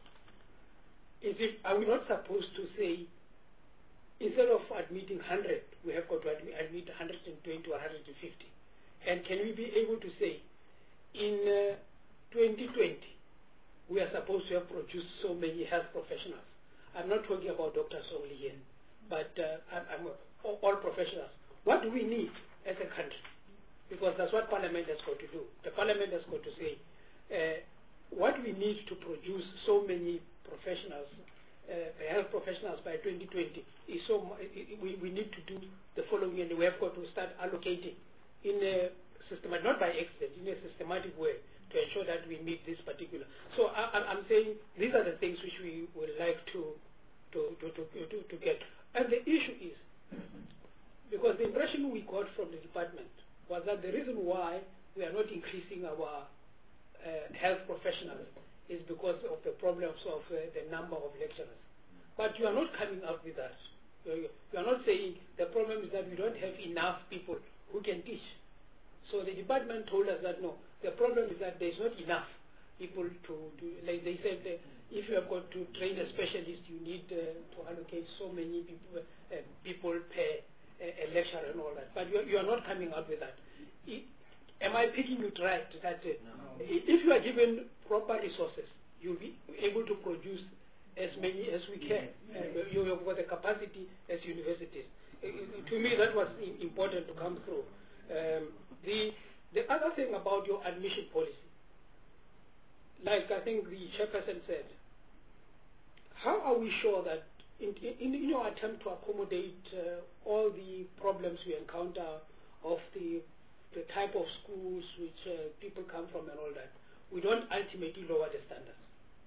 is it, are we not supposed to say, instead of admitting one hundred, we have got to admit, admit one hundred twenty or one hundred fifty? And can we be able to say, in uh, twenty twenty, we are supposed to have produced so many health professionals? I'm not talking about doctors only here, but uh, I'm, I'm all, all professionals. What do we need as a country? Because that's what Parliament has got to do. The Parliament has got to say, uh, what we need to produce so many professionals, uh, health professionals by twenty twenty, is so we, we need to do the following, and we have got to start allocating in a systematic, not by accident, in a systematic way to ensure that we meet this particular. So I, I'm saying these are the things which we would like to to, to, to, to, to get. And the issue is, because the impression we got from the department was that the reason why we are not increasing our uh, health professionals is because of the problems of uh, the number of lecturers. But you are not coming up with that. You are not saying the problem is that we don't have enough people who can teach. So the department told us that no, the problem is that there's not enough people to, to like they said, uh, if you have got to train a specialist, you need uh, to allocate so many people, uh, people per uh, a lecturer and all that. But you are, you are not coming out with that. I, am I picking it right that uh, no. if you are given proper resources, you'll be able to produce as many as we can. Uh, you have got the capacity as universities. Uh, to me, that was important to come through. Um, the the other thing about your admission policy, like like I think the chairperson said, how are we sure that in, in, in your attempt to accommodate uh, all the problems we encounter of the, the type of schools which uh, people come from and all that, we don't ultimately lower the standards?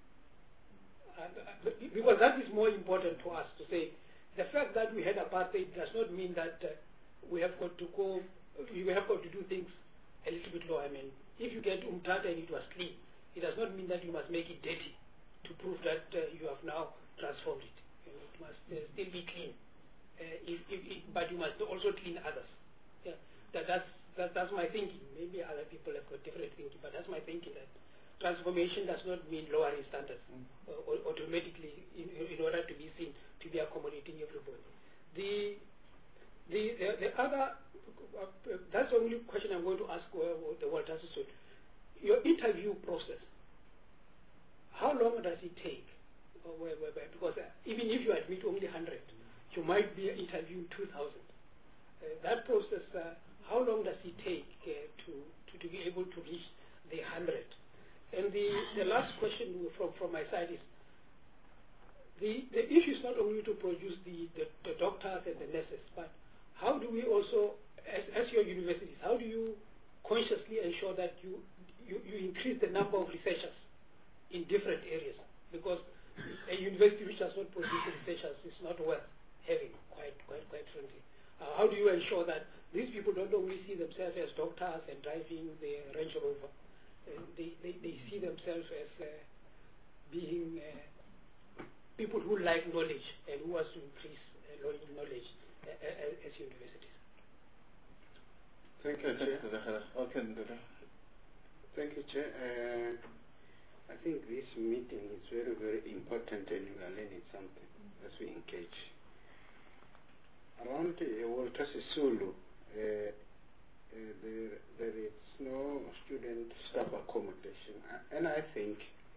Uh, because that is more important to us to say, the fact that we had apartheid does not mean that uh, we have got to go, we have got to do things a little bit lower. I mean, if you get Umtata and it was clean, it does not mean that you must make it dirty to prove that uh, you have now transformed it. You know, it must uh, still be clean, uh, if, if, if, but you must also clean others. Yeah, that, that's, that, that's my thinking. Maybe other people have got different thinking, but that's my thinking, that transformation does not mean lowering standards mm. uh, automatically in, in order to be seen to be accommodating everybody. The, the, the, the other, uh, uh, that's the only question I'm going to ask uh, the Walter Sisulu. Your interview process, how long does it take? Uh, where, where, where, because uh, even if you admit only one hundred, you might be interviewing two thousand. Uh, that process, uh, how long does it take uh, to, to, to be able to reach the one hundred? And the, the last question from, from my side is, the, the issue is not only to produce the, the, the doctors and the nurses, but how do we also, as, as your universities, how do you consciously ensure that you, you, you increase the number of researchers in different areas? Because a university which does not produce researchers is not worth having, quite, quite, quite frankly. Uh, how do you ensure that these people don't only see themselves as doctors and driving the Range Rover? Uh, they, they, they see themselves as uh, being uh, people who like knowledge and who wants to increase uh, knowledge uh, uh, as universities. Thank you, Chair. Okay. Thank you, Chair. Uh, I think this meeting is very, very important, and we are learning something as we engage. Around uh, Walter Sisulu, uh, uh, there, there is no student staff accommodation, uh, and I think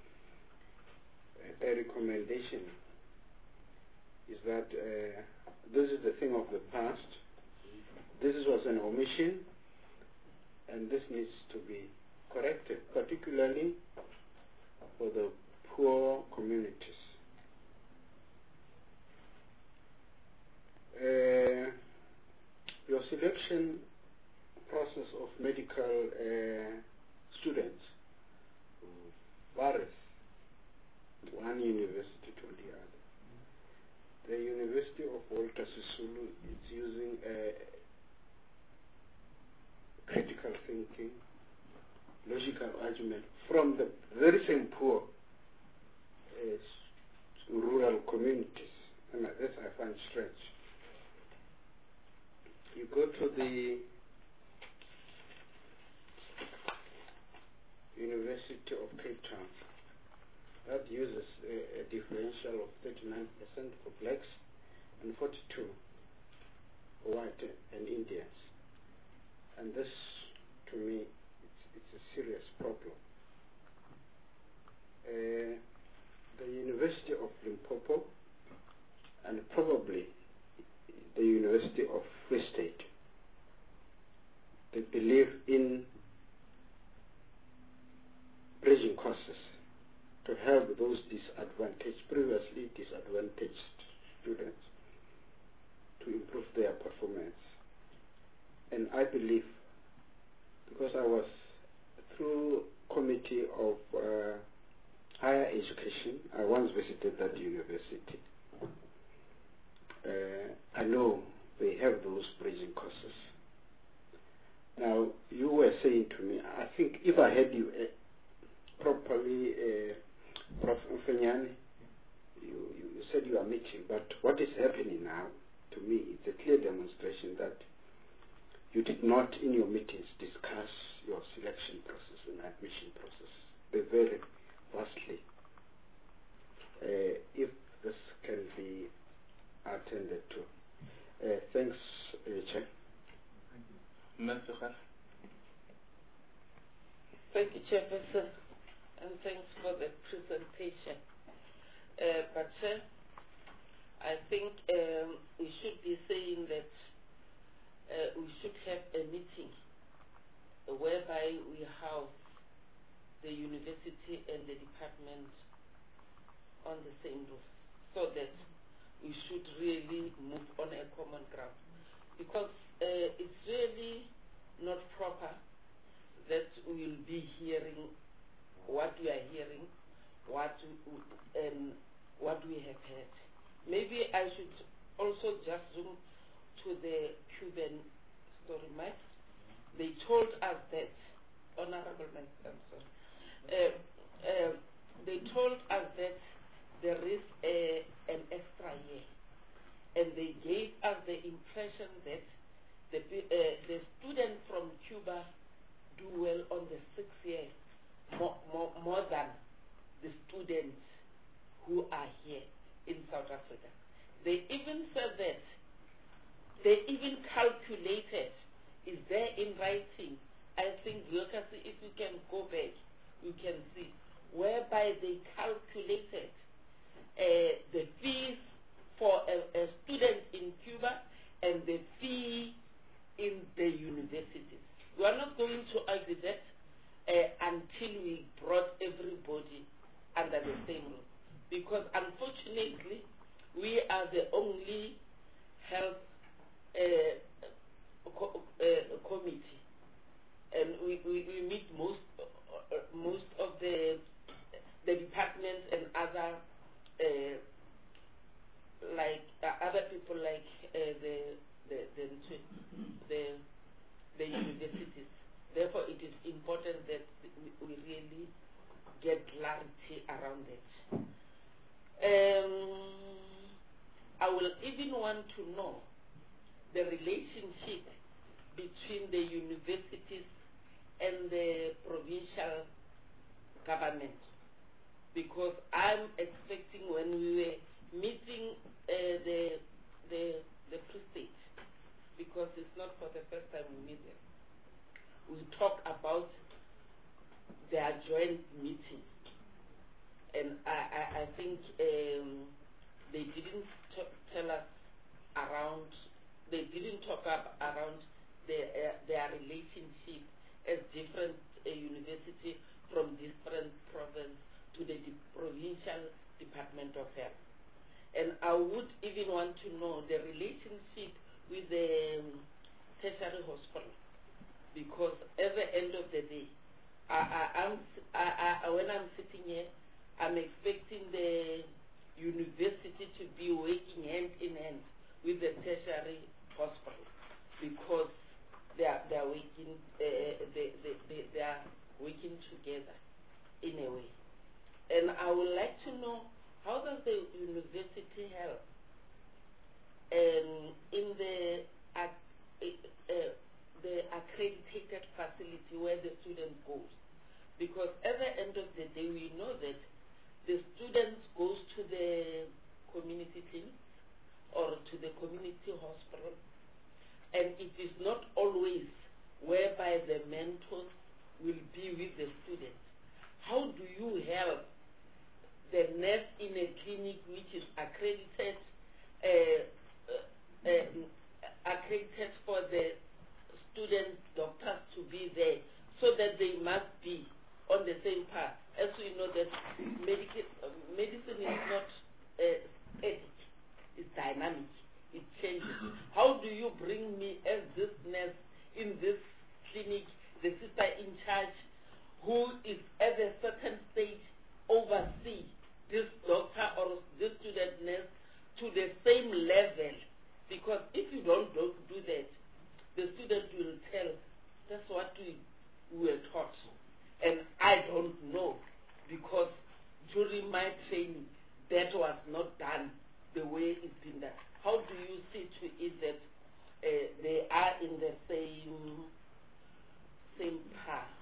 a recommendation is that uh, this is the thing of the past. This was an omission, and this needs to be corrected, particularly for the poor communities. Uh, your selection process of medical uh, students varies one university to the other. The University of Walter Sisulu is using uh, critical thinking, logical argument from the very same poor uh, rural communities. And this I find strange. You go to the University of Cape Town, that uses a, a differential of thirty-nine percent for blacks and forty-two for white and Indians. And this, to me, it's, it's a serious problem. Uh, the University of Limpopo and probably the University of Free State, they believe in bridging courses to help those disadvantaged, previously disadvantaged students to improve their performance. And I believe, because I was through committee of uh, higher education, I once visited that university. Uh, I know they have those bridging courses. Now, you were saying to me, I think if I had you uh, properly, uh, Professor Mfenyane, you, you, you said you are meeting, but what is happening now, to me, it's a clear demonstration that you did not, in your meetings, discuss your selection process and admission process. They vary vastly. Uh, if this can be attended to. Uh, thanks, uh, Chair. Mister Khan. Thank you, Chairperson, and thanks for the presentation. Uh, but, Chair, I think um, we should be saying that uh, we should have a meeting whereby we have the university and the department on the same roof, so that we should really move on a common ground. Because uh, it's really not proper that we'll be hearing what we are hearing, what we, um, what we have heard. Maybe I should also just zoom to the Cuban story, Mike. They told us that, Honorable Mike, I'm sorry, uh, uh, they told us that there is a, an extra year, and they gave us the impression that the, uh, the students from Cuba do well on the sixth year, more, more, more than the students who are here in South Africa. They even said that, they even calculated, is there in writing, I think, Lucas, if you can go back, you can see, whereby they calculated uh, the fees for a, a student in Cuba and the fee in the universities. We are not going to argue that uh, until we brought everybody under the same roof. Because unfortunately, we are the only health uh, co uh, committee, and we, we, we meet most uh, most of the the departments and other uh, like uh, other people like uh, the, the the the the universities. Therefore, it is important that we really get clarity around it. Um, I will even want to know the relationship between the universities and the provincial government, because I'm expecting when we were meeting uh, the the the pre-state, because it's not for the first time we meet them, we talk about their joint meeting, and I I, I think um, they didn't t tell us around. They didn't talk up around their uh, their relationship as different uh, university from different province to the de provincial Department of Health. And I would even want to know the relationship with the um, tertiary hospital, because at the end of the day, I, I, I'm, I, I, when I'm sitting here, I'm expecting the university to be working hand in hand with the tertiary hospital, because they are they are working uh, they, they, they, they are working together in a way. And I would like to know, how does the university help um, in the uh, uh, the accredited facility where the student goes? Because at the end of the day, we know that the students goes to the community clinic or to the community hospital, and it is not always whereby the mentors will be with the students. How do you help the nurse in a clinic which is accredited, uh, uh, uh, accredited for the student doctors to be there, so that they must be on the same path? As we know that medical, uh, medicine is not uh, static, it's dynamic, it changes. How do you bring me as this nurse in this clinic, the sister in charge, who is at a certain stage, oversee this doctor or this student nurse to the same level? Because if you don't do, do that, the student will tell, that's what we, we were taught. And I don't know, because during my training, that was not done the way it's been done. How do you see to it that uh, they are in the same same path?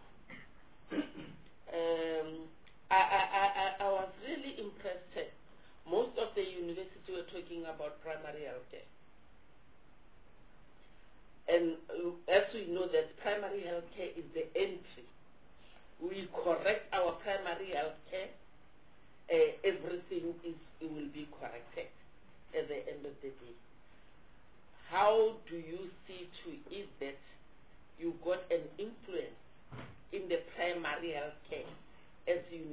um, I, I, I, I was really impressed. Most of the universities were talking about primary health care. And uh, as we know that primary health care is the entry. We correct our primary health care, uh, everything is it will be corrected at the end of the day. How do you see to it that you got an influence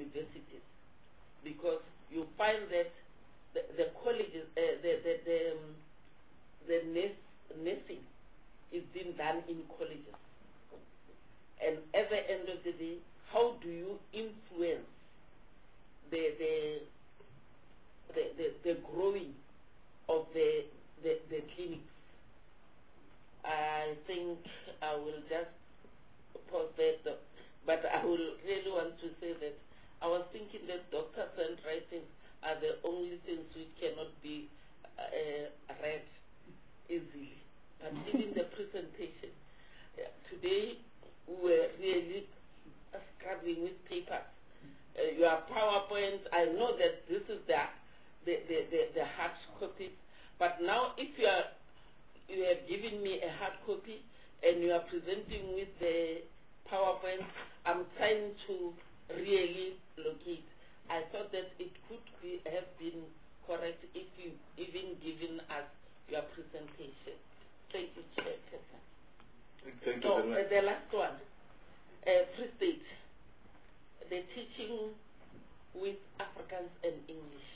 universities, because you find that the, the colleges, uh, the the the, um, the nurse, nursing is being done in colleges, and at the end of the day, how do you influence the the the, the, the growing of the, the the clinics? I think I will just pause there, but I will really want to say that I was thinking that doctors and writings are the only things which cannot be uh, read easily. But even the presentation, uh, today we were really struggling with papers. Uh, your PowerPoint, I know that this is the the, the, the, the hard copy, but now if you are you have given me a hard copy and you are presenting with the PowerPoint, I'm trying to really locate. I thought that it could be, have been correct if you even given us your presentation. Thank you, Chair. Thank you oh, very much. Uh, the last one, uh, Free State, the teaching with Afrikaans and English.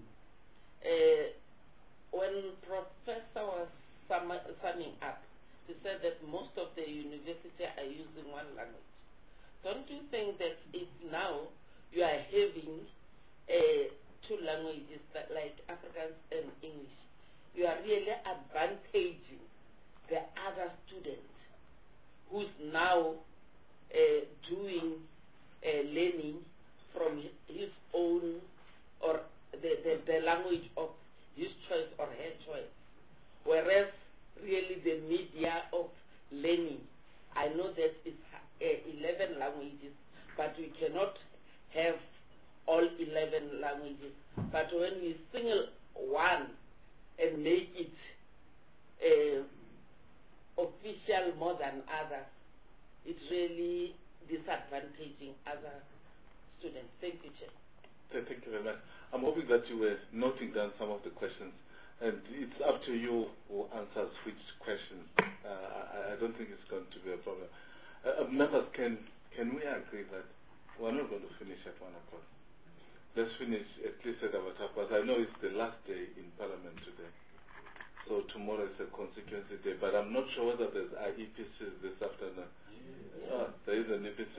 Uh, when Professor was sum summing up, he said that most of the university are using one language. Don't you think that if now you are having uh, two languages that like Afrikaans and English, you are really advantaging the other student who's now uh, doing uh, learning from his own or the, the, the language of his choice or her choice. Whereas really the media of learning, I know that it's uh, eleven languages, but we cannot have all eleven languages. But when we single one and make it uh, official more than others, it's really disadvantaging other students. Thank you, Chair. Thank you very much. I'm hoping that you were noting down some of the questions, and it's up to you who answers which question. Uh, I, I don't think it's going to be a problem. Uh, members, can can we agree that we're not going to finish at one o'clock? Let's finish at least at about half past. I know it's the last day in Parliament today, so tomorrow is a constituency day, but I'm not sure whether there's I E P Cs this afternoon. Yeah. Ah, there is an E P C.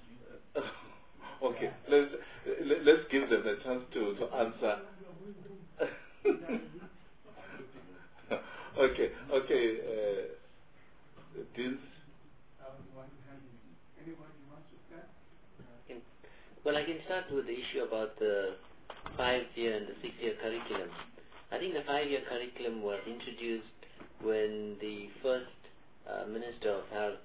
Okay, let's let's give them a chance to, to answer. okay, okay, uh, Deans. Well, I can start with the issue about the five-year and the six-year curriculum. I think the five-year curriculum was introduced when the first uh, Minister of Health,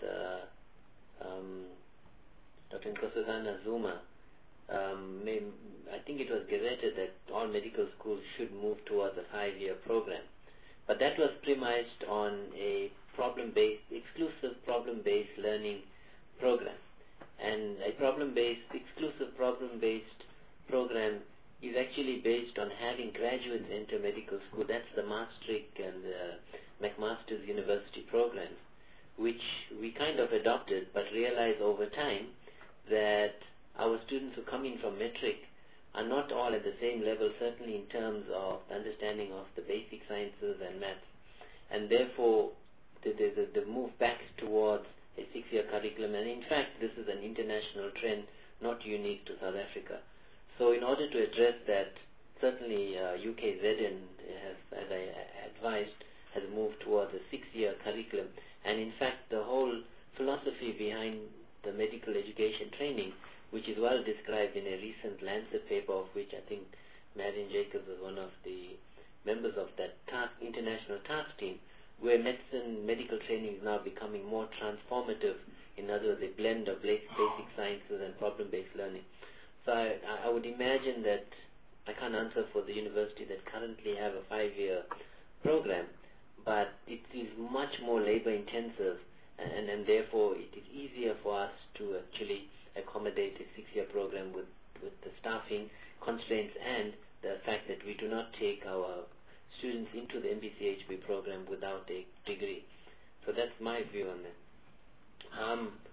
uh, um, Doctor Nkosazana Zuma, um, may, I think it was gazetted that all medical schools should move towards a five-year program. But that was premised on a problem-based, exclusive problem-based learning program. And a problem-based, exclusive problem-based program is actually based on having graduates enter medical school. That's the Maastricht and the McMaster's University programs, which we kind of adopted, but realized over time that our students who come in from metric are not all at the same level, certainly in terms of the understanding of the basic sciences and maths. And therefore, the, the, the move back towards a six-year curriculum, and in fact, this is an international trend, not unique to South Africa. So in order to address that, certainly uh, U K Z N has, as I advised, has moved towards a six-year curriculum. And in fact, the whole philosophy behind the medical education training, which is well described in a recent Lancet paper, of which I think Marion Jacobs was one of the members of that task, international task team, where medicine, medical training is now becoming more transformative, in other words, a blend of basic sciences and problem-based learning. So I, I would imagine that, I can't answer for the university that currently have a five-year program, but it is much more labor-intensive, and, and therefore it is easier for us to actually accommodate a six-year program with, with the staffing constraints and the fact that we do not take our students into the M B C H B program without a degree. So that's my view on that. Um,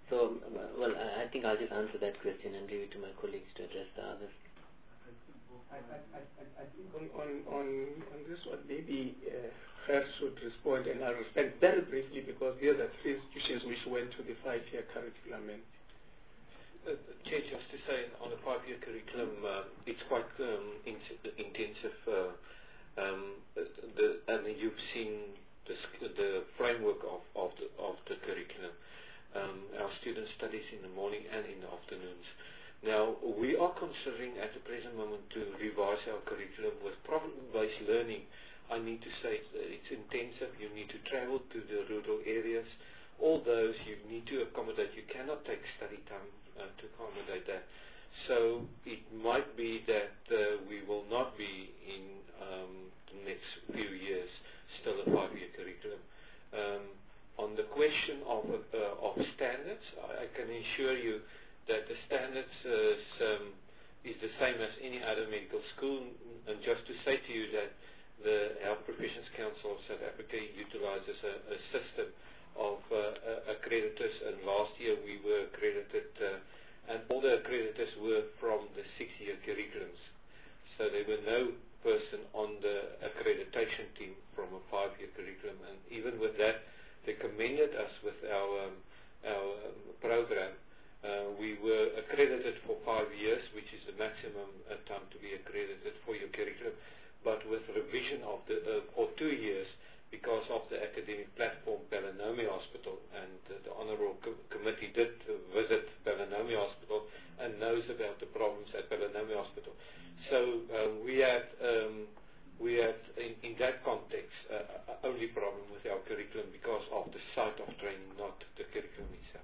So, well, I I think I'll just answer that question and leave it to my colleagues to address the others. I, I, I, I think on, on, on, on this one, maybe uh, Her should respond, and I'll respond very briefly because these are three institutions which went to the five-year curriculum. And Uh, Chair, just to say, on the five-year curriculum, uh, it's quite um, in- intensive. Uh, um, the, and you've seen the, the framework of, of, the, of the curriculum. Um, our students studies in the morning and in the afternoons. Now, we are considering at the present moment to revise our curriculum with problem-based learning. I need to say it's intensive. You need to travel to the rural areas. All those you need to accommodate. You cannot take study time uh, to accommodate that. So it might be that uh, we will not be in um, the next few years still a five-year curriculum. Um, on the question of, uh, of standards, I, I can assure you that the standards is, um, is the same as any other medical school. And just to say to you that the Health Professions Council of South Africa utilizes a, a system of uh, uh, accreditors, and last year we were accredited, uh, and all the accreditors were from the six-year curriculums. So there were no person on the accreditation team from a five-year curriculum, and even with that, they commended us with our, um, our um, program. Uh, we were accredited for five years, which is the maximum uh, time to be accredited for your curriculum, but with revision of the uh, for two years because of the academic platform Belanomi Hospital, and uh, the Honourable Co Committee did uh, visit Belanomi Hospital and knows about the problems at Belanomi Hospital. So uh, we had um, we had in, in that context uh, only problem with our curriculum because of the site of training, not the curriculum itself.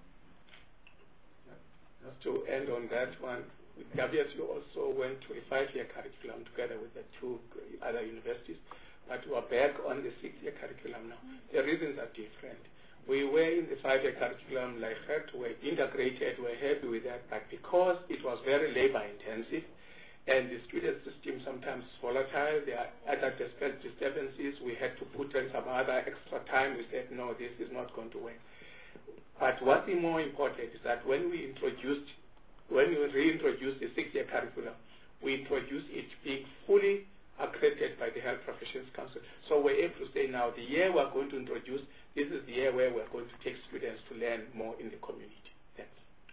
Just to end on that one, W S U also went to a five-year curriculum together with the two other universities, but we are back on the six-year curriculum now. The reasons are different. We were in the five-year curriculum like that, we were integrated, we were happy with that, but because it was very labor-intensive, and the student system sometimes is volatile, there are other disturbances, we had to put in some other extra time, we said, no, this is not going to work. But what's more important is that when we introduced, when we reintroduced the six-year curriculum, we introduced it being fully accredited by the Health Professions Council. So we're able to say now the year we're going to introduce, this is the year where we're going to take students to learn more in the community. Thanks.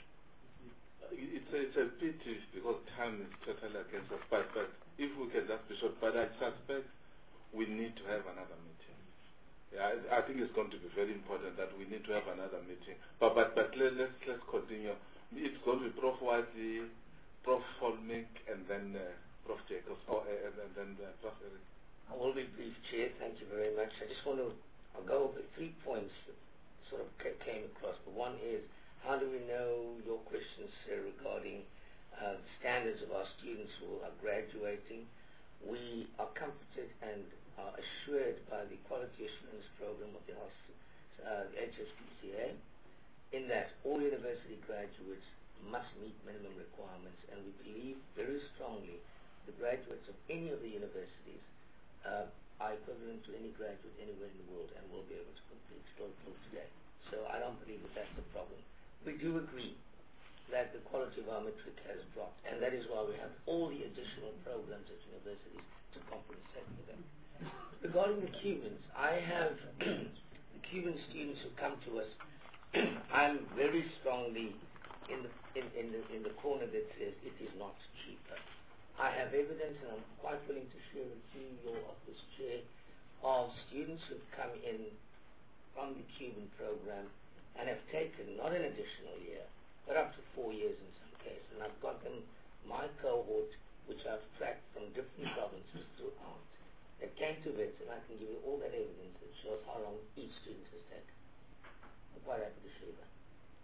It's a, it's a pity because time is totally against us, but, but if we can just be short, but I suspect we need to have another meeting. Yeah, I, I think it's going to be very important that we need to have another meeting. But but but let, let's let's continue. It's going to be Prof Wadi, Prof Volmink, and then uh, Prof Jacobs, oh, uh, and, and then uh, Prof Eric. I will be brief, Chair. Thank you very much. I just want to I'll go over three points that sort of came across. But one is, how do we know your questions uh, regarding uh, standards of our students who are graduating? We are comforted and are assured by the Quality Assurance Program of the uh, H S P C A in that all university graduates must meet minimum requirements, and we believe very strongly the graduates of any of the universities uh, are equivalent to any graduate anywhere in the world and will be able to complete still till today. So I don't believe that that's the problem. We do agree that the quality of our matric has dropped, and that is why we have all the additional programs at universities to compensate for them. Regarding the Cubans, I have the Cuban students who come to us. I'm very strongly in the in, in the in the corner that says it is not cheaper. I have evidence, and I'm quite willing to share with you, your office chair, of students who've come in from the Cuban program and have taken not an additional year, but up to four years in some cases. And I've got them my cohort, which I've tracked from different provinces throughout, that came to Wits, and I can give you all that evidence that shows how long each student has taken. I'm quite happy to share that.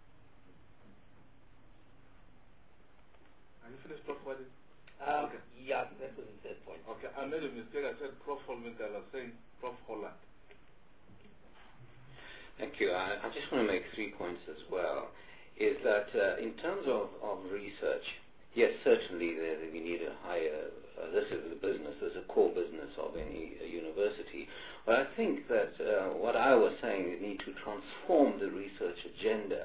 Are you finished, Prof Wadi? Um, okay. Yeah, that was the third point. Okay, I made a mistake. I said Prof Volmink. I was saying Prof Holland. Thank you. I, I just want to make three points as well. Is that uh, in terms of, of research, yes, certainly there, we need a higher, uh, this is the business, this is a core business of any uh, university. But I think that uh, what I was saying, we need to transform the research agenda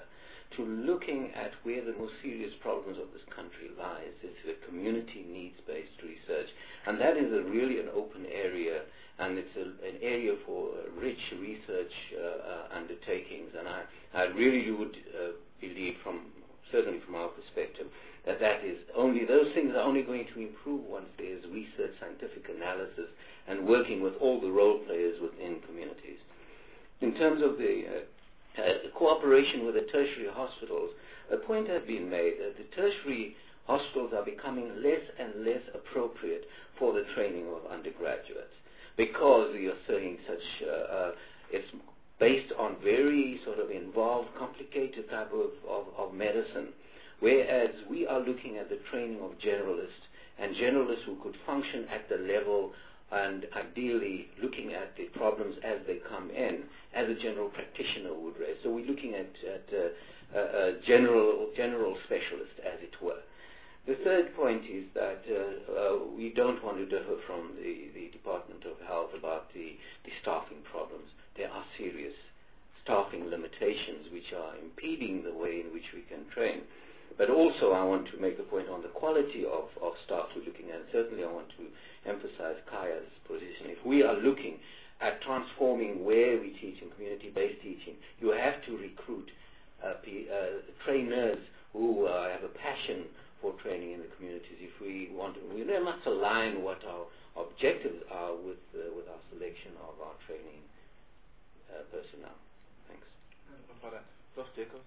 to looking at where the most serious problems of this country lies. It's the community needs-based research, and that is a really an open area, and it's a, an area for uh, rich research uh, uh, undertakings. And I, I really would uh, believe, from certainly from our perspective, that that is only those things are only going to improve once there is research, scientific analysis, and working with all the role players within communities. In terms of the uh, uh, cooperation with the tertiary hospitals, a point has been made that the tertiary hospitals are becoming less and less appropriate for the training of undergraduates, because you're saying such, uh, uh, it's based on very sort of involved, complicated type of, of, of medicine, whereas we are looking at the training of generalists, and generalists who could function at the level and ideally looking at the problems as they come in, as a general practitioner would raise. So we're looking at, at uh, uh, uh, general, general specialist, as it were. The third point is that uh, uh, we don't want to differ from the, the Department of Health about the, the staffing problems. There are serious staffing limitations which are impeding the way in which we can train. But also I want to make the point on the quality of, of staff we're looking at. Certainly I want to emphasize Kaya's position. If we are looking at transforming where we teach in community-based teaching, you have to recruit uh, p uh, trainers who uh, have a passion for training in the communities. If we want to, we must align what our objectives are with, uh, with our selection of our training uh, personnel. Thanks. Prof Jacobs.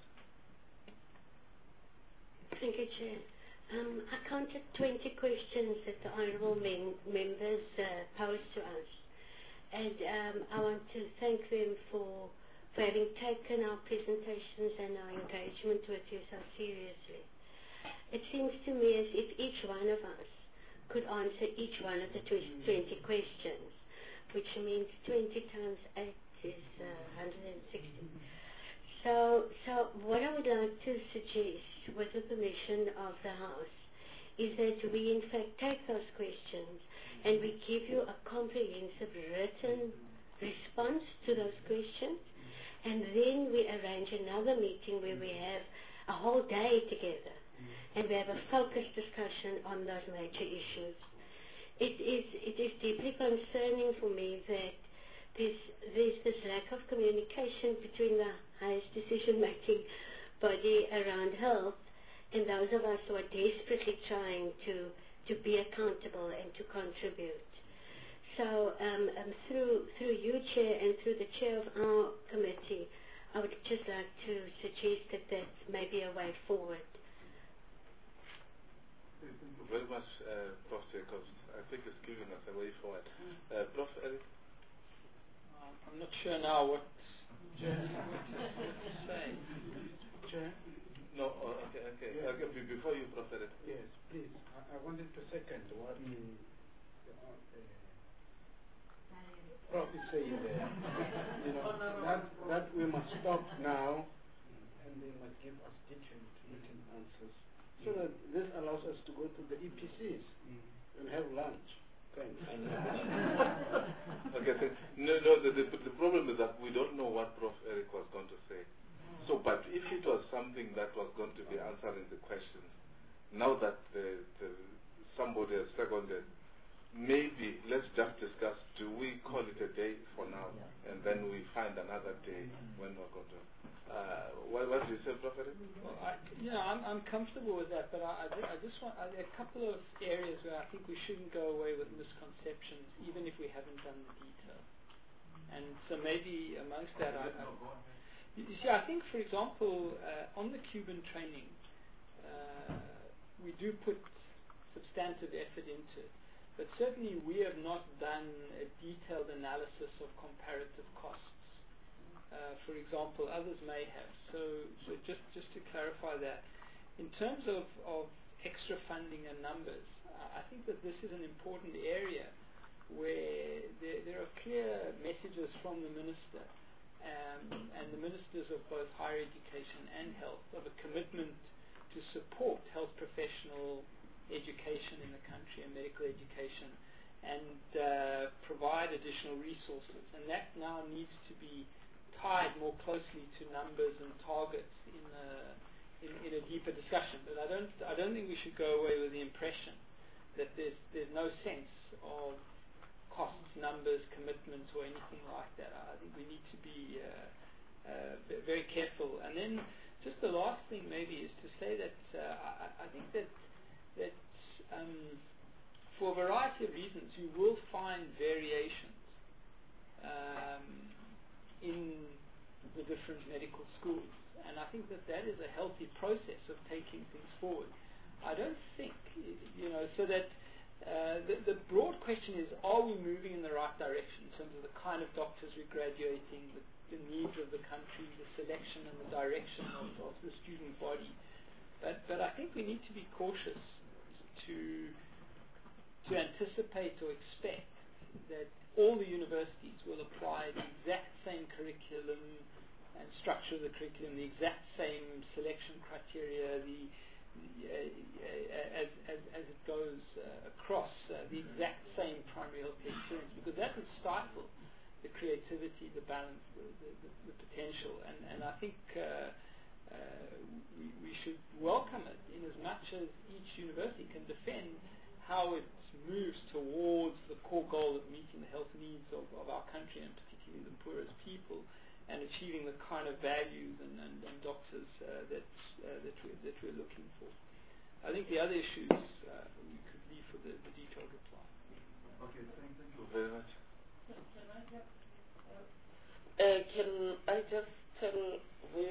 Thank you, Chair. Um, I counted twenty questions that the honourable mem members uh, posed to us, and um, I want to thank them for, for having taken our presentations and our engagement with you so seriously. It seems to me as if each one of us could answer each one of the twenty questions, which means twenty times eight is uh, one hundred sixty. So, so what I would like to suggest, with the permission of the House, is that we in fact take those questions and we give you a comprehensive written response to those questions, and then we arrange another meeting where we have a whole day together and we have a focused discussion on those major issues. It is, it is deeply concerning for me that there's, there's this lack of communication between the highest decision-making body around health and those of us who are desperately trying to, to be accountable and to contribute. So um, um, through, through you, Chair, and through the Chair of our committee, I would just like to suggest that that may be a way forward. Thank you very much, uh, Prof Jacobs. I think it's giving us a way forward. Uh, Prof Eric? Uh, I'm not sure now what Chair to say. Chair? No, uh, okay, okay. Yeah. okay. Before you, Prof Eric. Yes, please. I, I wanted to second what mm. the, uh, Prof is saying there. You know, that, that we must stop now and they must give us detailed written answers, so that this allows us to go to the E P Cs mm. and have lunch. Thanks. Okay, thanks. No, no, the, the, the problem is that we don't know what Prof Eric was going to say. So, but if it was something that was going to be answering the questions, now that the, the, somebody has seconded, maybe let's just discuss, do we call it a day for now, and then we find another day when we're going to... Uh, what, what do you say, Prof Eric? Well, I, you know, I'm, I'm comfortable with that, but I, I, I just want I, there are a couple of areas where I think we shouldn't go away with misconceptions, even if we haven't done the detail. And so maybe amongst that, I, I, you see, I think, for example, uh, on the Cuban training, uh, we do put substantive effort into it, but certainly we have not done a detailed analysis of comparative costs. Uh, for example, others may have. So, so just, just to clarify that, in terms of, of extra funding and numbers, uh, I think that this is an important area where there, there are clear messages from the Minister um, and the Ministers of both higher education and health of a commitment to support health professional education in the country and medical education, and uh, provide additional resources. And that now needs to be tied more closely to numbers and targets in a, in, in a deeper discussion. But I don't I don't think we should go away with the impression that there's there's no sense of costs, numbers, commitments, or anything like that. I think we need to be uh, uh, very careful. And then just the last thing maybe is to say that uh, I, I think that that um, for a variety of reasons you will find variations um, in the different medical schools, and I think that that is a healthy process of taking things forward. I don't think, you know, so that uh, the, the broad question is, are we moving in the right direction in terms of the kind of doctors we're graduating, the, the needs of the country, the selection and the direction of, of the student body? But, but I think we need to be cautious to to anticipate or expect that all the universities will apply the exact same curriculum and structure of the curriculum, the exact same selection criteria, the, the uh, as, as, as it goes uh, across uh, the exact same primary health care experience, because that would stifle the creativity, the balance, the, the, the, the potential. And, and I think uh, uh, we, we should welcome it in as much as each university can defend how it moves towards the core goal of meeting the health needs of, of our country, and particularly the poorest people, and achieving the kind of values and, and, and doctors uh, that uh, that, we're, that we're looking for. I think the other issues uh, we could leave for the, the detailed reply. Okay, thank, thank you very much. Can I just, uh, can I just tell you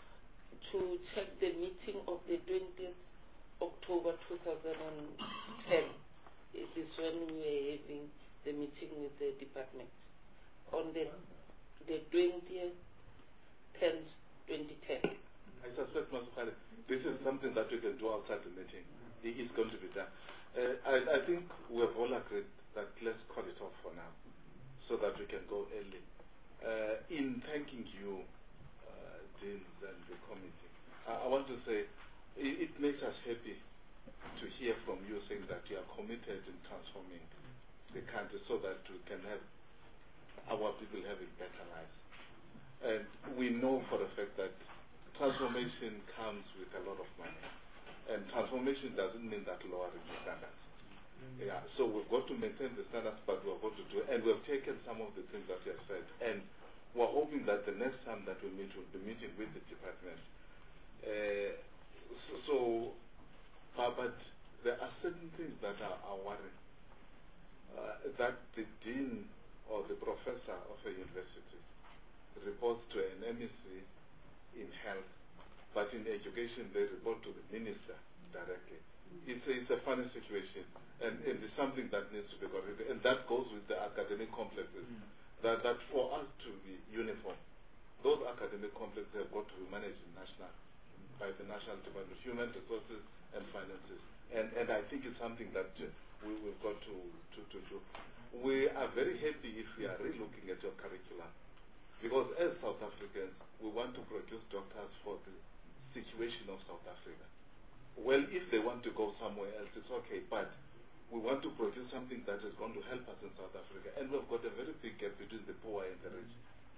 to check the meeting of the twentieth October two thousand ten? It is when we were having the meeting with the department on the the twentieth tenth twenty ten. I suspect, Masukale, this is something that we can do outside the meeting. It is going to be done. Uh, I, I think we have all agreed that let's call it off for now, so that we can go early. Uh, in thanking you, uh, Deans and the committee, I, I want to say it, it makes us happy to hear from you saying that you are committed in transforming the country so that we can have our people having better lives. And we know for a fact that transformation comes with a lot of money. And transformation doesn't mean that lowering the standards. Mm-hmm. Yeah, so we've got to maintain the standards, but we've got to do it. And we've taken some of the things that you have said. And we're hoping that the next time that we meet, we'll be meeting with the department. Uh, so, so Uh, but there are certain things that are, are worrying. Uh, that the dean or the professor of a university reports to an M E C in health, but in education they report to the minister directly. It's a, it's a funny situation, and, and it's something that needs to be corrected. And that goes with the academic complexes. Mm. That, that for us to be uniform, those academic complexes have got to be managed in national, by the National Department of Human Resources and Finances. And, and I think it's something that uh, we, we've got to, to, to do. We are very happy if we are re-looking at your curriculum, because as South Africans, we want to produce doctors for the situation of South Africa. Well, if they want to go somewhere else, it's okay, but we want to produce something that is going to help us in South Africa. And we've got a very big gap between the poor and the rich.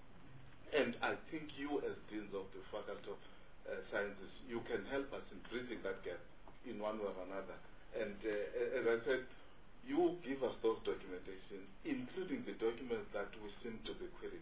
And I think you, as deans of the Faculty of uh, Sciences, you can help us in bridging that gap in one way or another. And uh, as I said, you give us those documentation, including the documents that we seem to be querying.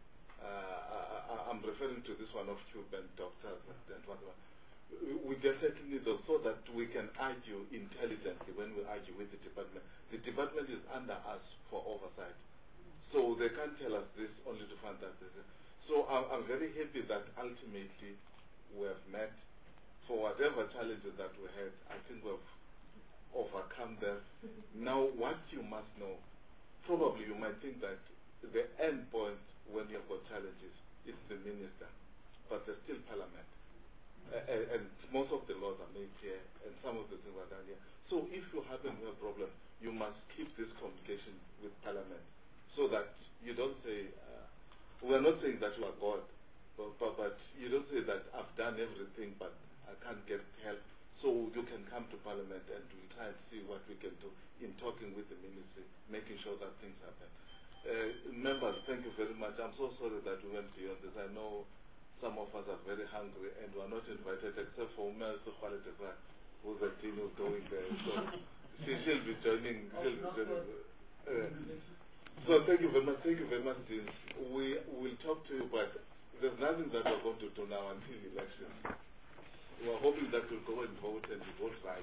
Uh, I, I'm referring to this one of Cuban doctors and whatever. We definitely need those so that we can argue intelligently when we argue with the department. The department is under us for oversight. So they can't tell us this only to find that this is. So I'm, I'm very happy that ultimately we have met. For whatever challenges that we had, I think we've overcome them. Now, what you must know, probably you might think that the end point when you've got challenges is the minister, but there's still parliament. Uh, and, and most of the laws are made here, and some of the things are done here. So if you happen to have a problem, you must keep this communication with parliament, so that you don't say, uh, we're not saying that you are God, but, but, but you don't say that I've done everything, but I can't get help. So you can come to Parliament and we'll try and see what we can do in talking with the ministry, making sure that things happen. Uh, members, thank you very much. I'm so sorry that we went beyond this. I know some of us are very hungry and we are not invited except for Mel Sukhaletesa, who's a team who's going there. So she, she'll be joining. She'll be joining. Uh, so thank you very much. Thank you very much, Dean. We will talk to you, but there's nothing that we're going to do now until election. We are hoping that we'll go and vote and we vote right.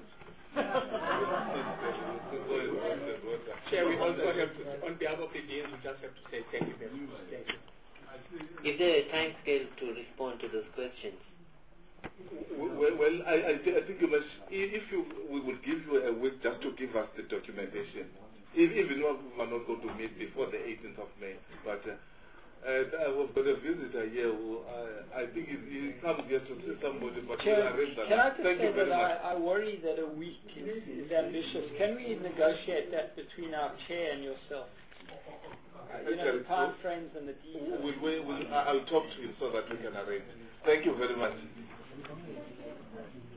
Chair, we also have to, on behalf of the Deans, we just have to say thank you very much. Thank you. Is there a time scale to respond to those questions? Well, well I, I, th I think you must, if you, we will give you a week just to give us the documentation. If, even though we are not going to meet before the eighteenth of May, but uh, uh, we've got a visitor here who uh, I think he, he comes here to see somebody, but Chair, we'll arrange that. can I just Thank say you very that much. I, I worry that a week is, is ambitious. Can we negotiate that between our chair and yourself? Uh, you know, the time frames and the details. We'll, we'll, we'll, I'll talk to him so that we can arrange. Thank you very much.